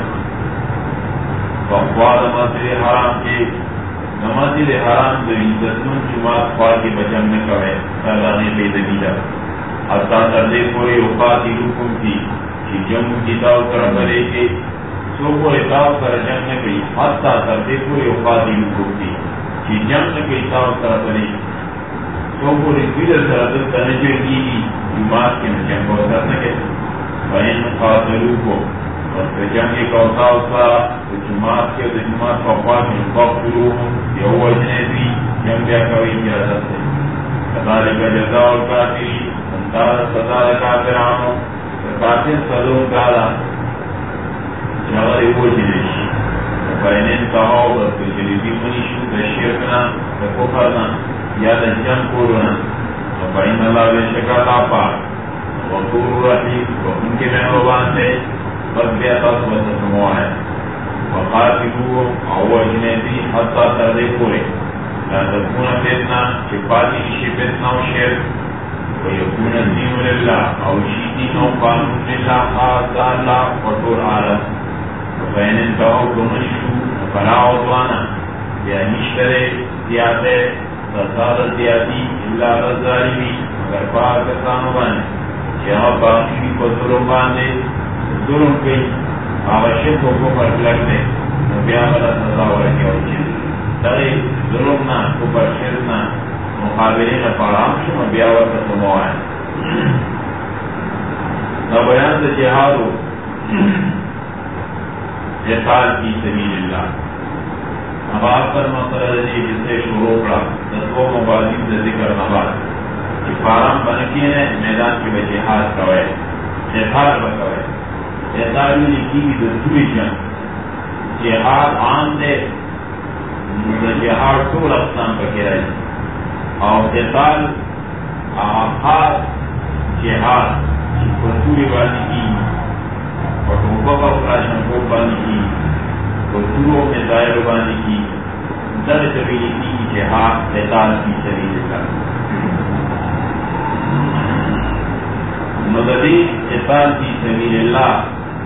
وقواد مسجد الحرام کے مسجد الحرام دے عزتمن جماعت خواه کے بجمع کرے سالانے پیدگی دا حتی تردے پوری وقاتلوکم کی کہ جمع کتاب کر بلے کے سو پوری تاب کر جمع کئی حتی تردے پوری وقاتلوکم کی کہ جمع کتاب کر بلے سو پوری بیدر سردت تنجر کی جماعت کے جنگ کو کر سکے فین قاتلوکم اور جنگ کا اوسا جماعت کے جماعت کا خواب میں قاتلوہم یہ وجنے بھی جنگ بیا کوئی اجازت ہے کذالک جزاء الکافرین انتار سزا کافرانو کافر سزوں کالا جغری وجنش فین انتہاو بس جلیبی منیشو دا شرکنا دا کفرنا یا دا جنگ کرونا فین اللہ بے شکر لاپا وقور رحیم وقن کے محربان دے بس بیعتاس وسطموا ہے وقاتلوہم اوجنے بھی حتی تردے پورے لا تکون فتنہ چپاتی شی فتنہ و شرک ویکون الدین للہ او شی دین و قانون للہ خاص اللہ وطور عالم وفین انتہو کمشو فلا عدوانا بیانشترے زیادے سزاد زیادی اللہ رضالمی مگر پاکستانو بانے جہاں باقی بھی کو ظلم باندے ظلم کئی آغشت کو کفر لگنے نبیان اللہ سزا ورکی اور چیز دغی ظلمنا کفر شرکنا مقابلین پارام شو نبیاوت سموائن نبیان سے جہادو جہاد کی سبیل اللہ نبات پر مقرر جس سے شروع پڑا دسو مبادی سے ذکر نبات فارم بن کے میدان کے بچے ہاتھ کوئے جہاد بکوئے جہاد میں لکھی دستوری جنگ جہاد عام دے جہاد ٹول افسان پکے رہے اور قتال خاص جہاد دستوری بانی کی اور ٹوپوں کا اپراشن کو بانی کی دستوروں میں دائر بانی کی در سبیلی کی جہاد قتال کی سبیل کا مددی قتال کی سبیل اللہ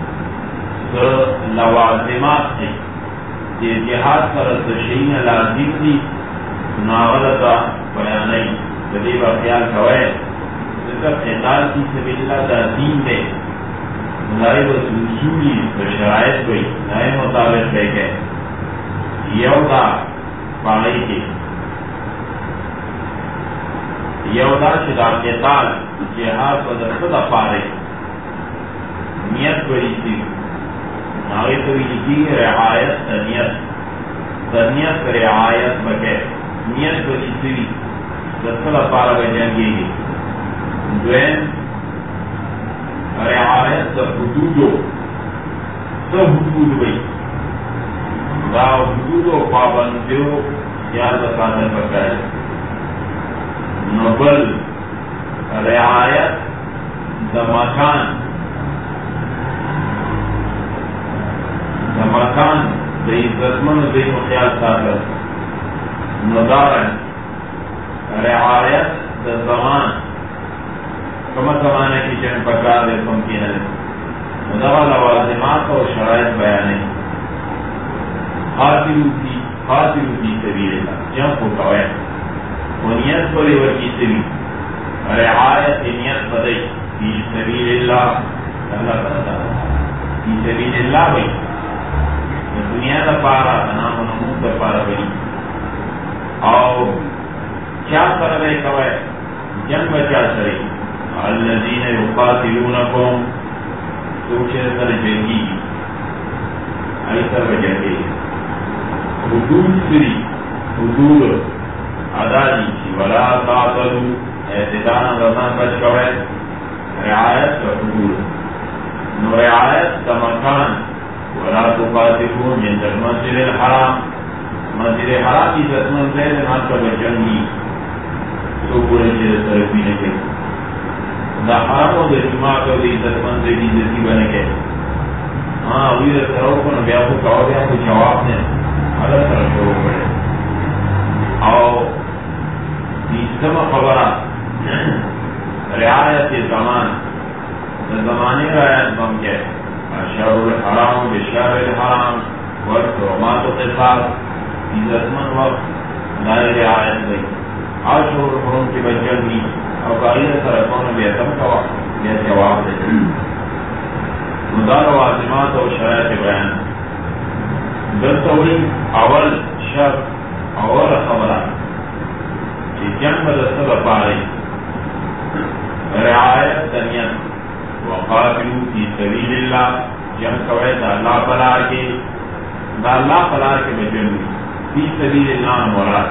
لوازمات سے یہ جہاد پر تشریح لازم دی ناغلطہ بیانی جدیب اخیال کوئے ذکر قتال کی سبیل اللہ دا دین دے ملائی و سنسولی شرائط کوئی نئے مطابق لے گئے یودا باغی کے یودا شدہ قتال جہاد بدر خدا پارے نیت بڑی تھی آگے تو یہ رعایت تنیت رعایت بکے نیت بڑی تھی خدا پارا بجنگی گی دوین رعایت حدودو سب حدود بئی دا حدودو پابندیو یاد بسانے بکائے نبل رعایت دا مکان دا عزتمن دے خیال ساتھ ندارن رعایت دا زمان کم زمانے کی جن پکار دے ممکن ہے ندارا لوازمات اور شرائط بیانے خاطرو کی سبیل اللہ جنب کو کوئے ونیت کو لیور کی سبیل رعایت نیت بدئی فی سبیل اللہ اللہ تعالی فی سبیل اللہ بھئی دنیا دا پارا نام و نمود دا پارا بھئی اور کیا کر رہے کوئے جنگ بچا سرے الذین یقاتلونکم سوچے سر جنگی ایسا بجنگی حدود سری حدود ادا جیچی ولا تعطلو اعتدان رضان بچ کوئے رعایت کا حدود نو رعایت کا مکان ولا تقاتلون جن تک مسجد الحرام کی دسمن سے نام کا بچنگی تو پورے چیز طرفی نکے دا حرام و دا جماع کو دی دسمن سے دی دسی بنے کے ہاں اوی دا سرو کو نبیا کو کہو دیا کو جواب دیں حضرت سر شروع پڑے اور بیستم خبرات رعایت زمان زمانے رعایت بم کے شہر الحرام بشہر الحرام وقت حرمات و قصاص عزتمن وقت نئے رعایت گئی شہر الحرم کی بچن بھی اور قائد سرکون بیتم کا وقت یہ جواب دے مدار واضمات اور شرائط بیان دلتوی اول شرط اول خبرات جنگ بدستر پارے رعایت تنیت وقاتلو فی سبیل اللہ جنگ کوئے دا اللہ پلار کے بجنگی فی سبیل اللہ مراد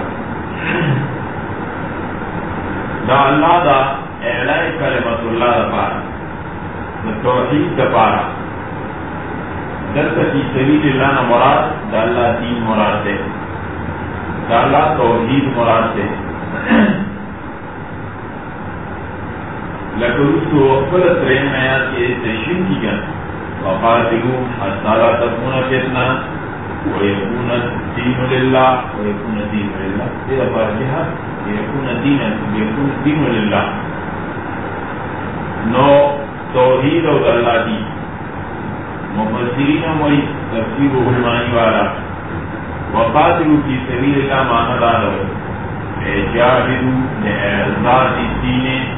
دا اللہ دا اعلائی کلمت اللہ دا پارا دا توحید دا پارا دلتا فی سبیل اللہ مراد دا اللہ دین مراد دے دا اللہ توحید مراد دے لکروسو اقبلت رین آیات کے تشریح کی گن وقاتلو حتی لا تکون فتنہ ویکون دین للہ ویکون دین للہ تیرا پارجہا ویکون دین للہ نو توحید و اللہ دی مفسرین موئی تفسیر و علمانی والا وقاتلو فی سبیل اللہ معنی دارو جاہدو لإعزاز الدین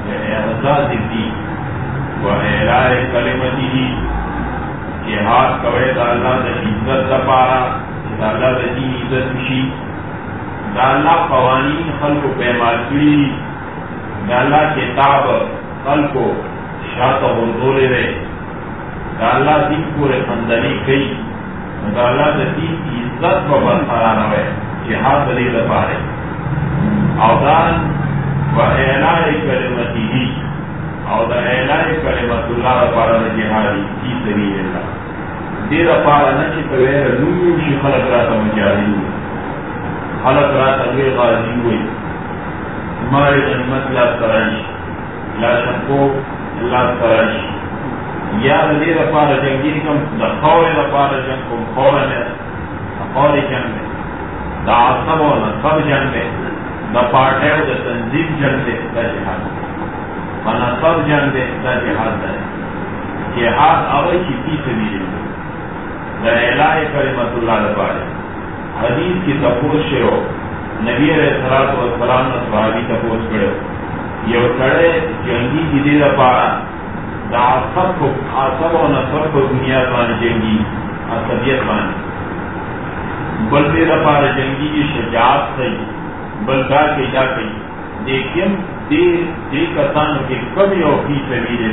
وإعلاء کلمته جہاد کوئے دا اللہ دا عزت دا پارا دا اللہ دا دین عزت شی دا اللہ قوانین خلق و پیمال کری دا اللہ کتاب خلق و شاعت و غرزولے رہے دا اللہ دین پورے خندنی کئی دا اللہ دا دین کی عزت و برقرار ہے جہاد علی دفارے اودان و اعلاء کلمتی اور دا اعلاء کلمت اللہ دفارہ جہادی فی سبیل اللہ دیر دفارہ نچی تویر نوشی خلق راتا مجاہدی خلق راتا وی غازی ہوئی ہمارے غنیمت لا تراش لا شکو لا تراش یا دیر دفارہ جنگی کم دا خور دفارہ جنگ کم خور جنگ دے دا عصب و نصب جنگ دے دا پارٹے و دا تنظیم جنگ دے دا جہاد و نصب جنگ دے دا جہاد دے جہاد اوئی کی فی سبیل اللہ دا اعلاء کلمت اللہ دفارہ حدیث کی تفوش شروع نبی علیہ الصلوۃ والسلام نے صحابی تفوش کرے یہ کڑے جنگی کی دیر پارا دا عصب و نصب کو دنیا بان جنگی عصبیت بان بل دیر پارا جنگی کی شجاعت سے بلدا کے جا کے لیکن دیر کسان کے کبھی ہو فی سبیل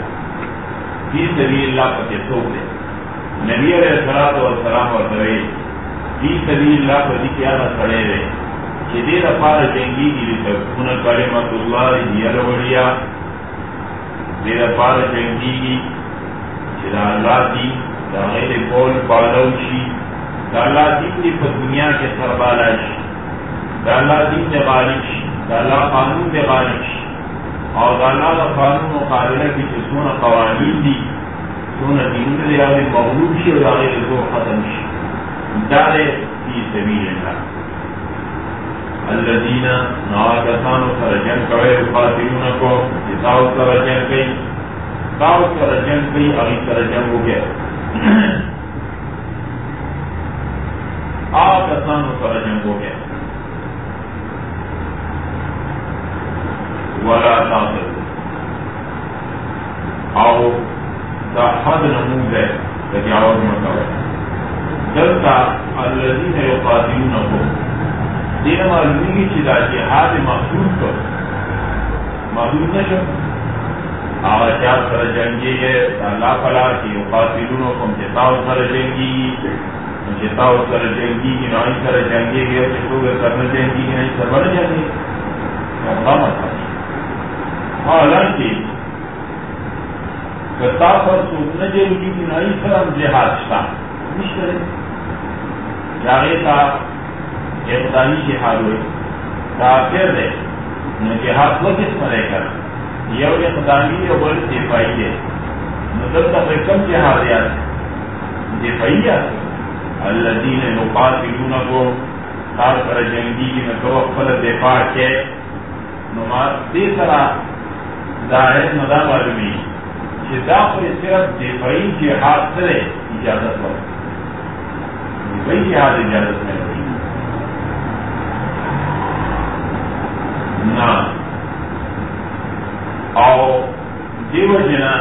اللہ پتے سوک دے نبی علیہ الصلوۃ والسلام اور درے فی سبیل اللہ پتی کیا نہ کھڑے رہے کہ دیر پارا جنگی کی لیے انہیں کلمت اللہ دیا لوڑیا دیر پارا جنگی کی چلا اللہ دی دا غیر قول پالوشی دا اللہ دین دی پر دنیا کے سربالش دا اللہ دین دے غالش دا اللہ قانون دے غالش اور دا اللہ دا قانون مقابلہ کی جسون قوانین دی سون دین دے آگے مغلوب شی اور آگے دو ختم شی دارے فی سبیل اللہ الذین نواکسانو سرجن کوئے قاتلون کو جتاو سرجن کئی تاو سرجن کئی اگی سرجن ہو گیا آکسانو سرجن ہو گیا ولا تاثر آو دا حد نمود ہے تجاوز مکوئے جلتا الذین یقاتلون کو دین معلومی کی دا جہاد محدود کو محدود نشو آغا چاہ سر جنگی ہے اللہ فلا کی یقاتلون کم جتاو سر جنگی جتاو سر جنگی کی نائی سر جنگی گئے چکوگے سر جنگی کی نائی سر بڑھ جنگی مقامت ہے حالانکہ کتا پر سوکنا جنگی کی نائی سر ہم جہاد شتا مشترے جاگے تا اقدامی جہاد ہوئی کافر دے جہاد وہ کس میں رہ کر یہ اقدامی اور دفاعی ہے مطلب تک کم جہاد یاد دفاعی یاد الذین یقاتلون کو خاص کر جنگی کی متوقع دفاع کے نماز دے طرح ظاہر مدام علمی شدہ پر صرف دفاعی جہاد سے اجازت ہو دفاعی جہاد اجازت میں ہوئی نا اور دیو جنا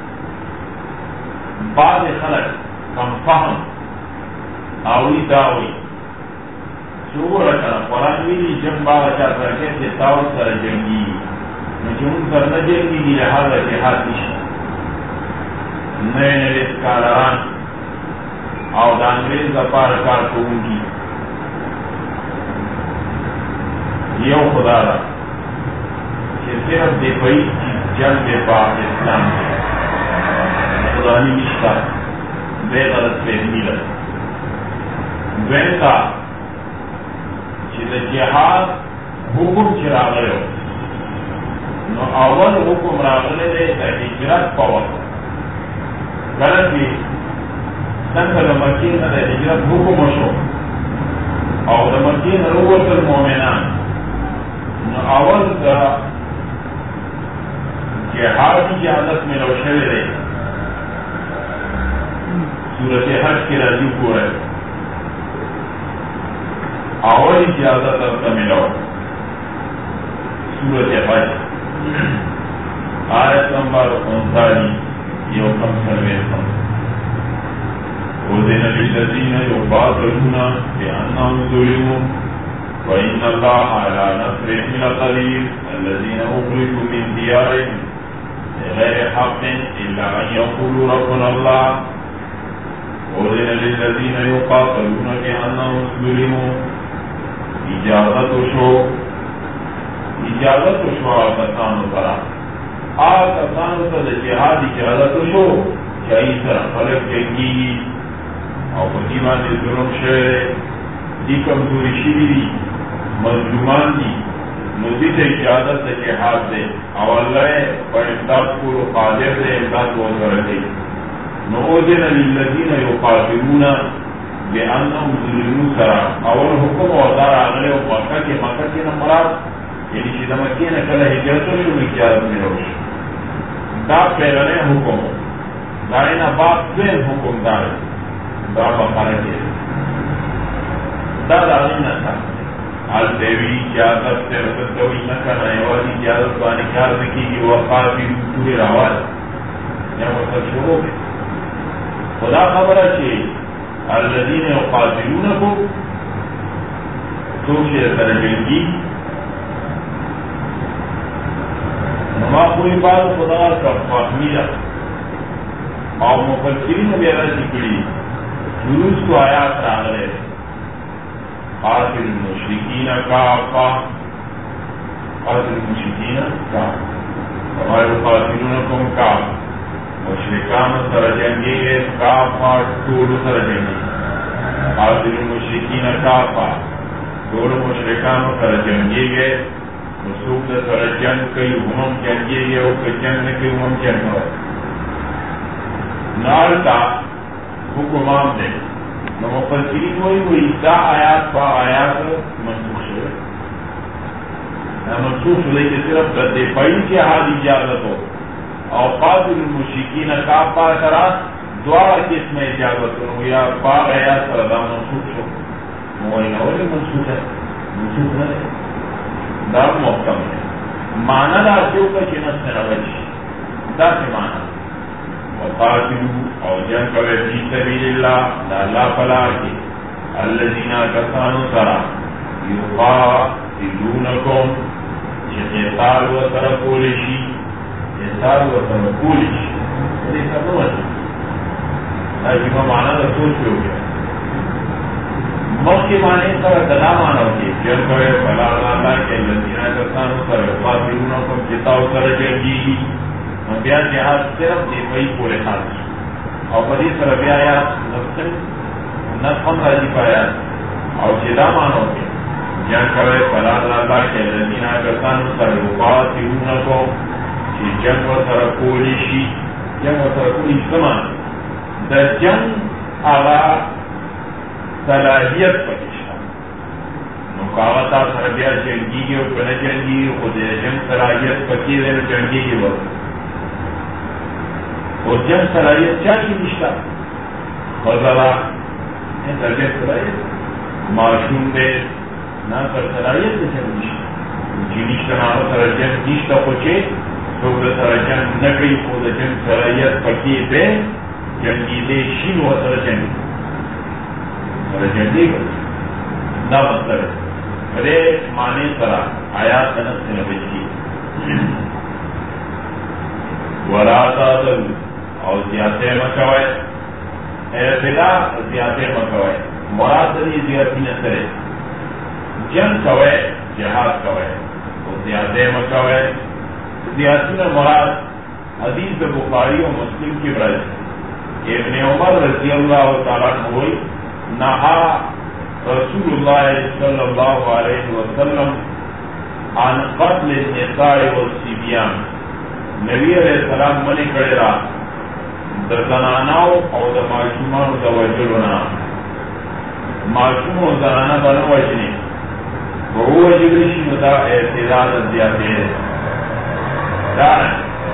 بعض خلق کم فهم آوی داوی شعور رکھنا قرآن ویلی جنگ باغ چاہتا رکھے کہ تاو سر جنگی نجون سر نجنگی کی لحاظ جہاد نشتا نئے نئے کاران اور دانگریز اپار کار کون کی یو خدا را کہ صرف دفاعی جنگ دے پاک اسلام خدا نہیں نشتا بے غلط پہ نیلت ویسا چیز جہاد حکم چراغلے ہو نو اول حکم راغلے دے ہجرت پاور غلط بھی سنگ مکین دے ہجرت حکم شو اور مکین روت المومنان نو اول دا جہاد کی عادت میں روشن رہے سورت حج کے راضی کو ہے اول کی عادت اب کا ملاؤ سورت حج آیت نمبر 39 یہ کم سروے وَذِنَ لِلَّذِينَ يُقَاتَلُونَ بِأَنَّهُمْ ظُلِمُوا وَإِنَّ اللَّهَ عَلَى نَصْرِهِمْ لَقَدِيرٌ الَّذِينَ أُخْرِجُوا مِنْ دِيَارِهِمْ بِغَيْرِ حَقٍّ إِلَّا أَنْ يَقُولُوا رَبُّنَا اللَّهُ أذن للذين يقاتلون بأنهم ظلموا اجازت شو کسانو کرا کسانو تا جہاد اجازت شو چاہی طرح خلق جنگی او قدیمان دی ظلم شعر دی کمزوری شیری دی مظلومان دی ندی تا اجازت جہاد دے او اللہ پر امداد کو قادر دے امداد وزر دے نعوذن للذین یقاتلون بأنهم ظلموا سرا اول حکم وزار آگلے و مکہ کے نمرات یعنی چې د مکې نه کله هجرت وشو نو اجازت مې وشو دا پهلنی حکم دا نه بعد دویم حکم دا بقره کې دا هغې نه ښه هلته وي اجازت ته ورته وي نه که نه یوازې اجازت باندې کار نه کېږي وقافي پورې راوال یا ورته شروع کړي خو دا خبره چې الذین یقاتلونکم څوک چې سره جنګي نما کوئی بات خدا کا فہمیہ اور مفسرین وغیرہ ذکری جلوس کو آیات راغلے قاتل المشرکین کافہ ہمارے قاتلونکم کافہ مشرکان سر جنگی ہے کافہ ٹول سر جنگی قاتل المشرکین کافہ ٹول مشرکان سر جنگی ہے رسول سر جنگ کئی ہم جنگی ہے اور جنگ نے کئی ہم جنگ ہو نار کا حکمان دے مفسرین وہی دا آیات پا آیات منسوخ ہے منسوخ لے کے صرف دفاعی جہاد اجازت ہو اور قاتل المشرکین کافہ کرا دوارا کس میں اجازت ہو یا پا آیات پر دا منسوخ ہو وہی نہ منسوخ ہے منسوخ ہے دا محکم ہے مانا دا جو کا جنس میں روش دا سے مانا وقاتلو او جنگ کوئے فی سبیل اللہ دا اللہ فلا کی الذین کسانو سرا یقاتلونکم چی قتال و سرکولشی دیکھا تو ہے دا مانا دا سوچ پہ ہو گیا موت کے معنی سر دلا مانا ہوگی جن کوئے فلا اللہ کے لذینہ کسانو سر یقاتلونکم جتاو سر جنگی بیا جہاد صرف دفاعی پورے خاص اور بڑی سر بیا آیات نفم راجی پایات اور جدا مانو کے جن کوئے فلا اللہ کے لذینہ کسانو سر یقاتلونکم چی جنگ و سر کولیشی جنگ و سر کولیش کمان در جنگ آغا صلاحیت پکشتا مقاوتا سر بیا جنگی گی و پنہ جنگی خود جنگ صلاحیت پکی دے جنگی گی وقت اور جنگ صلاحیت چاہی نشتا فضلہ در جنگ صلاحیت معشوم دے نا سر صلاحیت دے جنگ نشتا جی نشتا نامو سر جنگ نشتا خوچے تو سر جنگ نگئی خود جنگ صلاحیت پکی دے جنگی دے شین و سر جنگ جنگی کا نہ مطلب ہے معنی سرا آیات کنت سے نبیج کی وَلَا تَعْتَدُوا اور زیادہ مکوائے بلا زیادہ مکوائے مراد دی زیادتی نہ کرے جنگ کوئے جہاد کوئے اور زیادہ مکوائے زیادتی نہ مراد حدیث بخاری و مسلم کی برائے ابن عمر رضی اللہ تعالیٰ ہوئی نہا رسول اللہ صلی اللہ علیہ وسلم عن قتل النساء والصبیان نبی علیہ السلام منی کرے را در زناناو او در معشومان دا وجلونا معشوم و زنانا بنا وجنی وہو وجلشی دا اعتداد زیادہ ہے دارن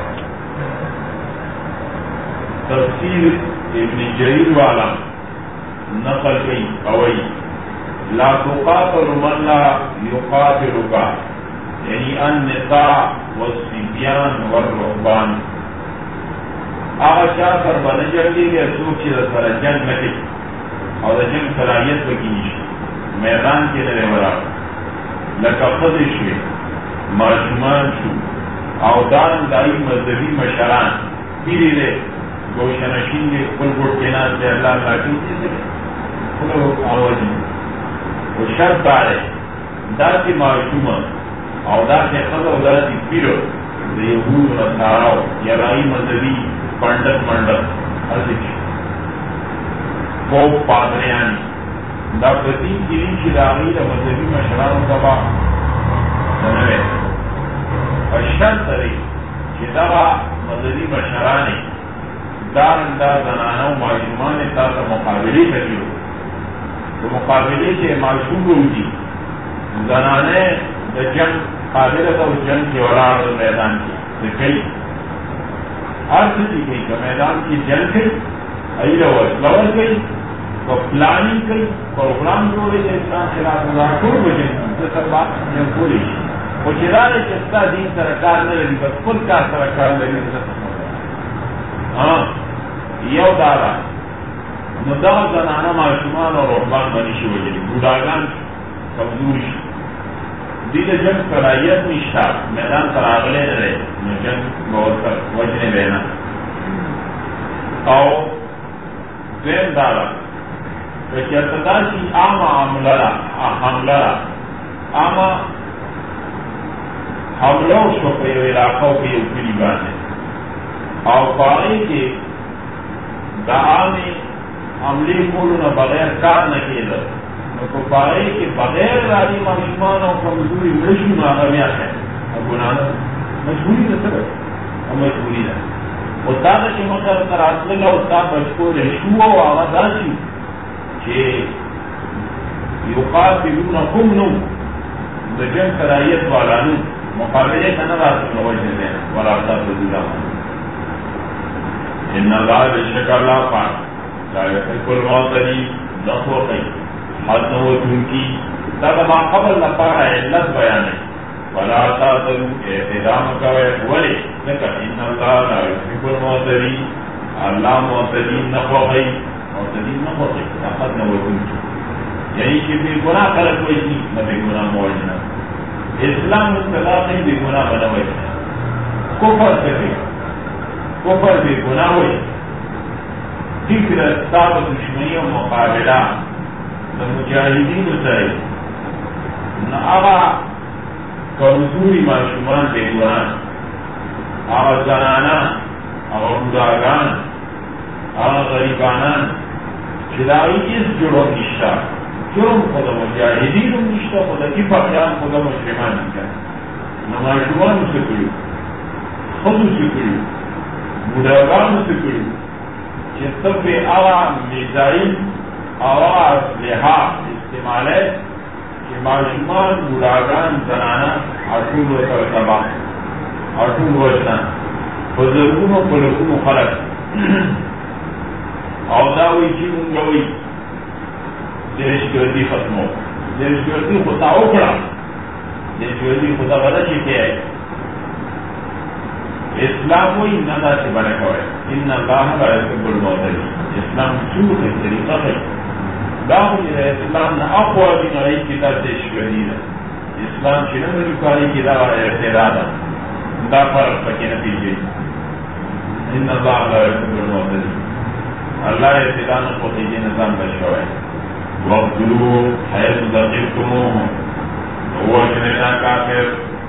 تفسیر ابن جریر والا نقل گئی اوئی لا تقاتل من لا یقاتلک یعنی النساء والصبیان والرهبان آغا شاہ سر بنجرگی گئے سوچی سر جنگ نکے اور جنگ صلاحیت بکی نیشی میدان کے نرے ورا لکا خضر شوی معشومان شو او دان دائی مذہبی مشران پیری لے گوشنشین کے کل گٹ کے نام سے اللہ لاٹھی سے آواز وہ شرط آئے داتی معصوم اور داتی خبر داتی پیرو یہود نصاراو یا رائی مذہبی پنڈت منڈت ارزش پوپ پادریانی دا پرتین گیری کی راغی دا مذہبی مشران کبا سنوے اشتر تری کہ دغا مذہبی مشرانے دار انداز زنانہ و معصومان تاتا مقابلی کریو تو مقابلے سے معصوم ہوتی زنانے دا جنگ قابل تھا اس جنگ کے ورار میدان کی کئی ہر کسی گئی تو میدان کی جنگ گئی ای لور گئی تو پلاننگ گئی پروگرام جوڑے گئے انسان خلاف اللہ کو بجے سب بات جنگ پوری وہ چرارے چستا دین سرکار نے لگی بس خود کا سرکار لگی ہاں یو دارا مدعا زنانہ معصومان اور رحمان منیشی وجہ بوداگان کمزوری دید جنگ صلاحیت نشتا میدان پر آگلے نہ رہے جنگ بہت کر وجنے بہنا او دین دارا کہ ارتدا کی آما حملہ آما حملوں شو پہ علاقوں کے اوپری بات ہے اور پاڑے کے دعا میں حملے کولو بغیر کار نہ کیے کو پائے کہ بغیر راضی معصومان اور کمزوری مشی ماہمیات ہے اور گناہ مجبوری نہ سر اور مجبوری نہ استاد کے مقدر تراس لگا استاد بچکو رشو و آوازاشی کہ یقاتلونکم نو دجن کرائیت والانو مقابلے کا نہ راسل نوجہ دینا ورابطہ رضی اللہ ان اللہ بشک اللہ پاک لا یحب المعتدین نخو قیم حد نو جن کی تدما قبل نپارا علت بیان ہے ولا تعتدوا اعتدام کرے ولے لیکن ان اللہ لا یحب المعتدین اللہ معتدین نہ ہوئی معتدین نہ ہوئی حد نو جن کی یعنی کہ بھی گناہ کر کوئی نہیں نہ بھی گناہ موجنا اسلام اصطلاح نہیں بھی گناہ بنا ہوئی کفر سے بھی کفر بھی گناہ ہوئی ذکر صاحب دشمنی و مقابلہ مجاہدین سرے نہ آغا کمزوری معصومان بے گناہ آغا زنانا آغا بوداگان آغا غریبانان چلائی اس جڑوں نشتا جرم خدا مجاہدین نشتا خدا کی پاکیان خدا مسلمان نشتا نہ معصومان سے کرو خود سے کرو بوداگان سے کرو جسب پہ آغا میزائل آواز لحاظ استعمال ہے کہ معصومان بوڑھاگان زنانا اٹول و ترتبا اٹول وجنا بزرگون و پلکون خلق اوضاوی چی منگوی درشگردی ختمو درشگردی خدا اکڑا درشگردی خدا بدا چکے ہے اسلام وہی ندا سے بڑے ہوئے ان اللہ لا یحب المعتدین اسلام چور ہے طریقہ ہے اسلام نہ اقوى من اي كتاب تشكيلين اسلام شنو الكاري كده اعتراض دا فرق بكينا في ان الله لا يحب المعتدين الله اعتدال قضيه نظام بشوي وقتلوا حيث ثقفتموهم هو جننا كافر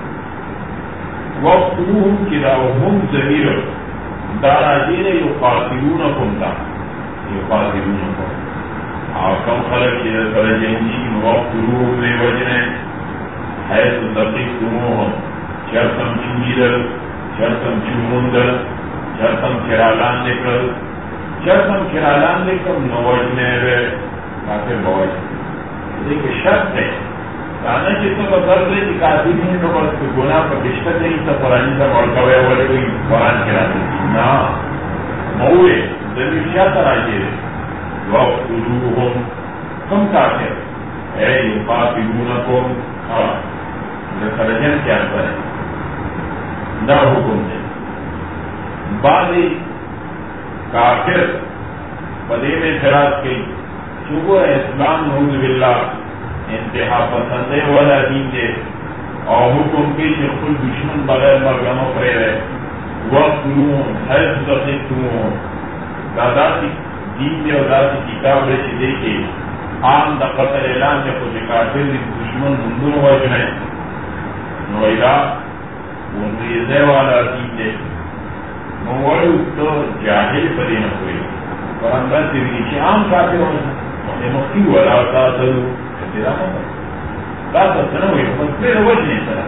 وقتلوهم كده وهم ضمير داراجين يقاتلونكم دا يقاتلونكم کم خلق کی درجنگی وقتلوهم بے وجنے حیث ثقفتموهم چرتم چنگیدل چرتم چموندل چرتم کرالان لکل چرتم کرالان لکل نوجنے بے کافر بوجن ایک شرط ہے کانا چیزوں کا درد ہے کہ کافی نہیں تو بس گناہ پر کشتر نہیں تا قرآن تا مڑکوے والے کوئی قرآن کراتے نا موے دلیل کیا تراجے وَاقْتُلُوهُمْ کم کافر اے یقاتلونکم درجن کیا کرے نہ حکم دے بعض کافر بدے میں اعتراض کی چونکہ اسلام نعوذ باللہ انتہا پسندے والا دین دے اور حکم کی جو خود دشمن بغیر مرگموں کرے رہے وَاقْتُلُوهُمْ حَيْثُ ثَقِفْتُمُوهُمْ دادا کی دین نے اور دادا کی کتاب رہی دے کے عام دا قتل اعلان نے خود کافر دشمن مندر وجنے نویلا ونریزے والا دین دے نوڑو تو جاہل پدے نہ ہوئے اور اندر سے بھی عام کافر ہوئے مختی والا تاثر تیرا تاثر سنہ ہوئے مطلب وجنے سرا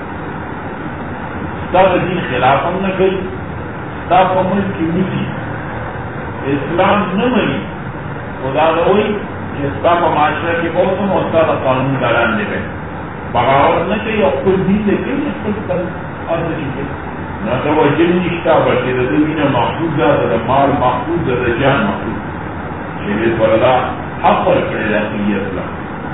ستاو دین خلاف ہم نہ کئی ستاو ملک کی نیچی اسلام نہ منی خدا ہوئی کہ ستاو معاشرہ کی بہت ہم استاد قانون ڈالان دے گئے بغاوت نہ کئی اور کل دین دے کئی اس پر اور نہ نہ تو وہ جن نشتا بلکہ دین محفوظ ہے مال محفوظ ہے جان محفوظ شریعت والا حق پر کھڑے جاتی ہے اسلام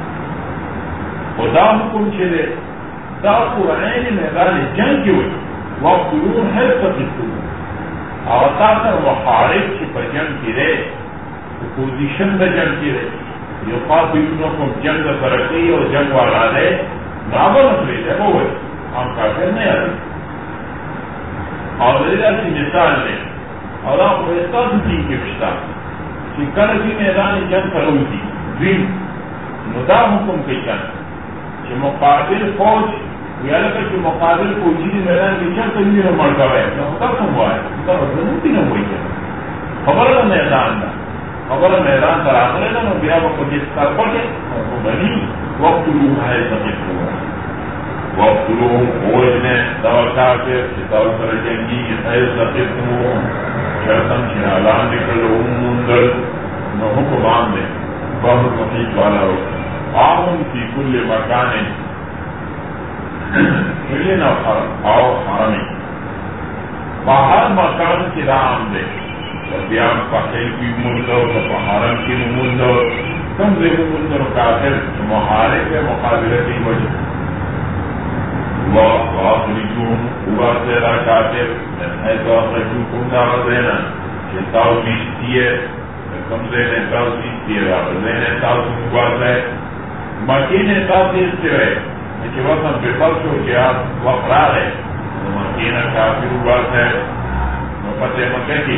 خدا حکم چلے دا قرآن میدان جنگ کی ہوئی وقتلون ہے تقتلون اوتاثر محارب کی پر جنگ کی رہے اپوزیشن میں جنگ کی رہے یقاتلونکم جنگ ترقی اور جنگ والا رہے نابل نسلے جب ہوئے ہم کافر نہیں آتے اور ایسی مثال نے اور آپ ایسا دین کے رشتہ کہ کل بھی میدان جنگ کروں تھی دین ندا حکم کے جنگ کہ مقابل فوج یا لگا کہ مقابل فوجی میدان کی جنگ کبھی نہ مر گا ہے نہ ہوتا کم ہوا ہے اس کا ضرورت ہی نہ ہوئی ہے خبر ہے میدان کا خبر میدان پر آخر ہے نا بیا وقت جس کا پڑے وہ بنی وقت لوگ ہے سمجھ ہوا وقت لوگ فوج نے توقع کے کتاب پر جنگی حیث لقیتوں شرطن شنالان نکل مندر نہ حکمان نے بہت مقیق والا ہو آمن کی کل مکانے کلے نہ آؤ حرمی باہر مکان کی رام دے بیان پاکل کی مندر حرم کی مندر کم دے مندر کافر محارے کے مقابلے کی وجہ وَأَخْرِجُوهُمْ هُوَ تیرا کافر ایسا اخرجوکم دعوت دینا کہ تاؤسیس دیئے کم دینے تاؤسیس دیئے رابط دینے تاؤسیس بات ہے مکینے تاؤسیس دیئے کہ وقت بفرس ہو کہ آپ وقرار ہے مکینہ کافر بات ہے فتح مکہ کی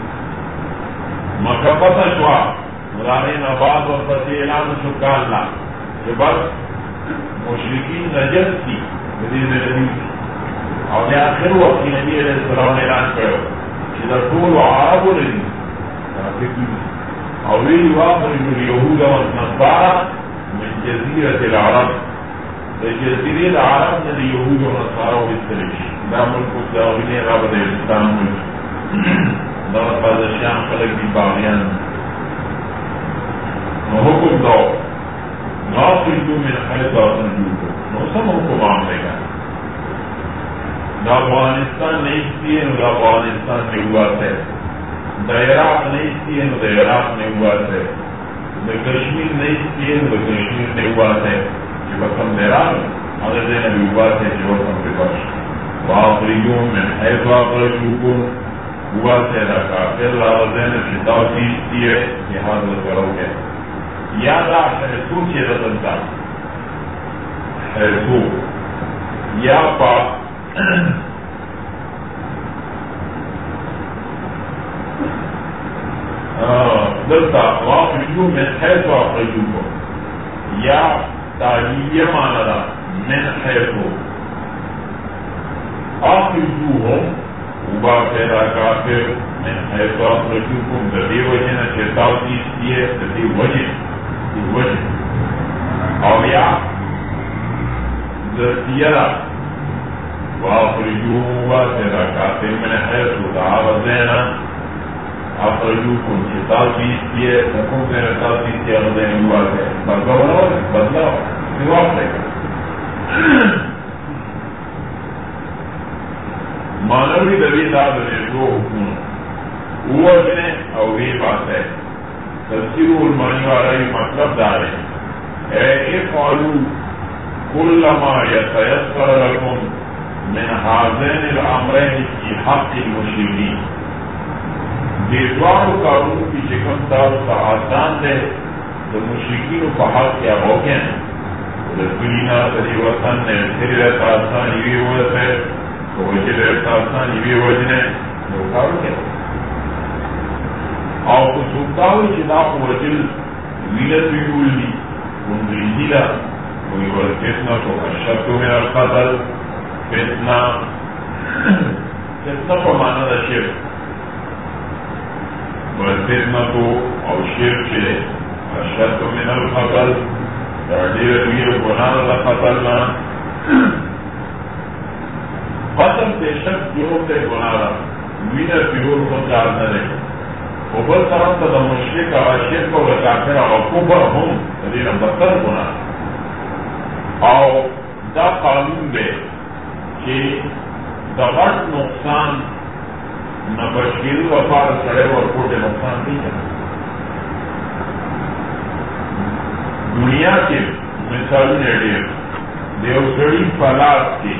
مکہ فتح شوا مدارین آباد اور فتح اعلان شکالنا کہ بس مشرقین نجس کی مدینہ نبی اور آخر وقت کی نبی علیہ السلام نے اعلان کرو کہ در طول عرب رہی اور ویلی واخرج اليهود والنصارى من جزيرة العرب جزيرة العرب من اليهود والنصارى والسلش دا ملک الداغین رابط اسلام ملک دولت بعد الشام خلق دی باغیان حکم دو ناصرجو من حیث آسنجو نو سم حکم عام لے گا دا افغانستان نہیں ہے نو دا افغانستان میں ہوا ہے دا عراق نہیں ہے نو دا عراق میں ہوا ہے دا کشمیر نہیں ہے نو دا کشمیر میں ہوا ہے کہ وقم عراق اگر دینا بھی ہوا ہے کہ وقم پہ بخش واخرجو من حیث آخرجوکم ہوا ہے دا کافر لاغذین فتاو چیز دیئے لحاظ کرو گے یاد حیثو چی رضلتا حیثو یا پا دلتا واخرجو من حیثو آخرجوکم یا تعلیہ مانا من حیثو آخرجوہم وبا پیدا کافر من حیث آخرجوکم دردی وجہ نہ چرتاو چیز دیئے دردی وجہ اور یا دردیرہ وآخرجوہم وبا پیدا کافر من حیث دعوت دینا آخرجوکم چرتاو چیز دیئے حکم دینا چرتاو چیز دیئے غزین ہوا ہے بدلاو سواف لے کر مانوی دبی داد نے دو حکم وہ نے اور یہ بات ہے تفسیر المانی والا یہ مطلب دار ہے افعلوا كل ما يتيسر لكم من هذين الامرين في حق المشركين دیوار قانون کی شکم دار کا آسان ہے تو مشرکین کو حق کیا ہو گئے رسولینا تری وطن نے پھر رہتا آسان یہ ہوتا ہے تو وجہ رہتا آسان یہ وجہ نے کیا او کو سوکاوی چې دا خو وجل وینه ویول دي انګریزي ده وی والفتنه اشد من القتل فتنه په معنا د شرک والفتنه او شرک چې اشد من القتل دا ډېر لوی ګناه ده قتل نه قتل بېشک جرم دی ګناه ده وینه پیول خو کار نه دی او بل طرف ته د مشرک هغه شرک او د کافر هغه کفر هم د دې نه بدتر ګناه او دا قانون دی چې د غټ نقصان نه بچ کېدو لپاره سړی ورکوټې نقصان دی دنیا کې مثالونه ډېر د یو سړي په لاس کې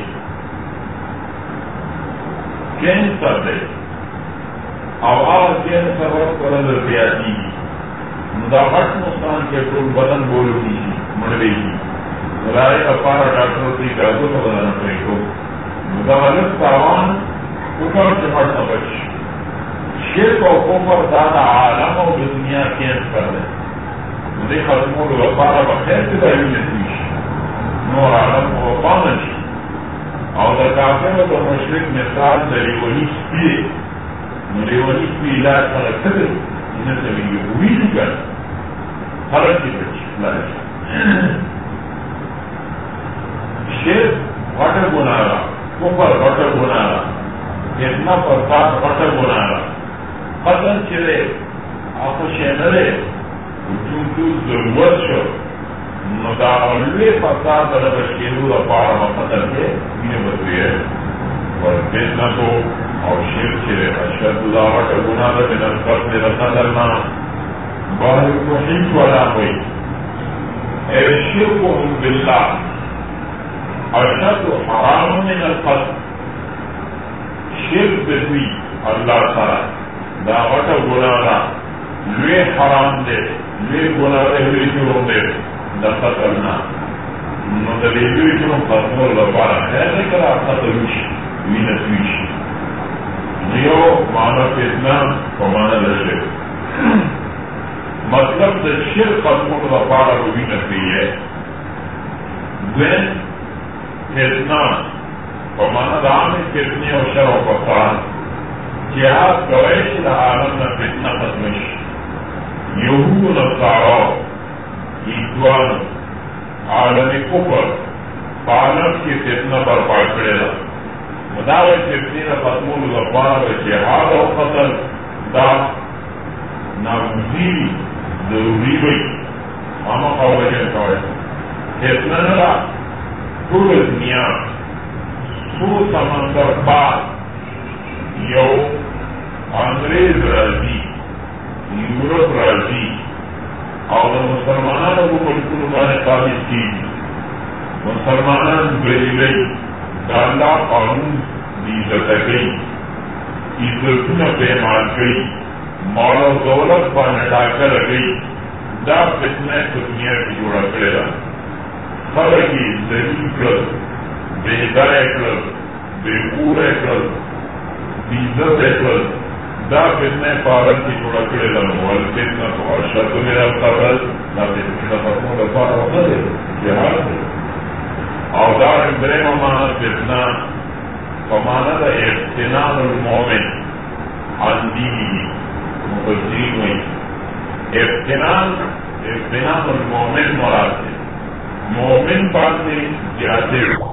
کینسر دی او هغه کینسر ورکړل زیاتېږي نو دا غټ نقصان کې ټول بدن بولو کېږي مړوېږي رائے لپاره ډاکټر دې کاغذ ته بدن پرېږدو نو دا هلک تاوان کفر چې مړ نه بچي شرک او کفر دا د عالم او د دنیا کینسر دی نو دې ختمولو لپاره به خیر چې دا وینه توی شي نور عالم روښانه شي او د کافر او د مشرک مثال د لیوني سپي دی نو لیوني سپي علاج هغه څه دی نه څه وي ویلي کړه هغه چې بچي خلاص شرک غټه ګناه ده کفر غټه ګناه ده فتنه فساد غټه ګناه ده قتل چې دی هغه شی نه دی چونکه ضرورت شو نو دا لوی فساد د بچ کېدو لپاره به قتل کې وینه بدوي فتنه او شرک چې دی اشد دا غټه ګناه ده من القتل د قتل نه بحر توحید والا وایي الشرك بالله اشد حرام من القتل شرک بدوی اللہ تعالی دا غټه ګناه ده لوی حرام دی لوی ګناه دی لوی جرم دی د قتل نه نو د دې لوی جرم ختمولو لپاره خیر دی که دا قتل وشي وینه توی شي یو معنی فتنه په معنی د شرک مطلب د شرک ختمولو لپاره وینه توی دی دویم فتنه په معنی د عامې فتنې او شر او فساد جهاد کوی چې د عالم نه فتنه ختمه شي یهودو نصارا عیسوانو عالم کفر په عالم کې فتنه برپا کړې ده نو دا وایي فتنې د ختمولو لپاره د جهاد او قتل دا ناگزیري ضروري وي خامخا وجه کوی فتنه نه ده ټوله دنیا څو سمندر پار یو انګریز راځي یورپ راځي او د مسلمانانو په ملکونو باندې قابض کېږي مسلمانان بریلي د الله قانون عزت کوي عزتونه پیمان کوي مال او دولت باندې ټاکل کوي دا فتنه په دنیا کې جوړه کړې ده خلک یې ذلیل کړل بېځایه کړل بېکوره کړل بېعزته کړل دا فتنه په عالم کې جوړه کړې ده نو والفتنه اشد من القتل دا فتنه ختمولو لپاره نه دی جهاد دی او دا درېیمه معنی فتنه په معنی د افتنان المؤمن عن دینه مفسرین وایي افتنان المؤمن مراد دی مومن باندې جهاد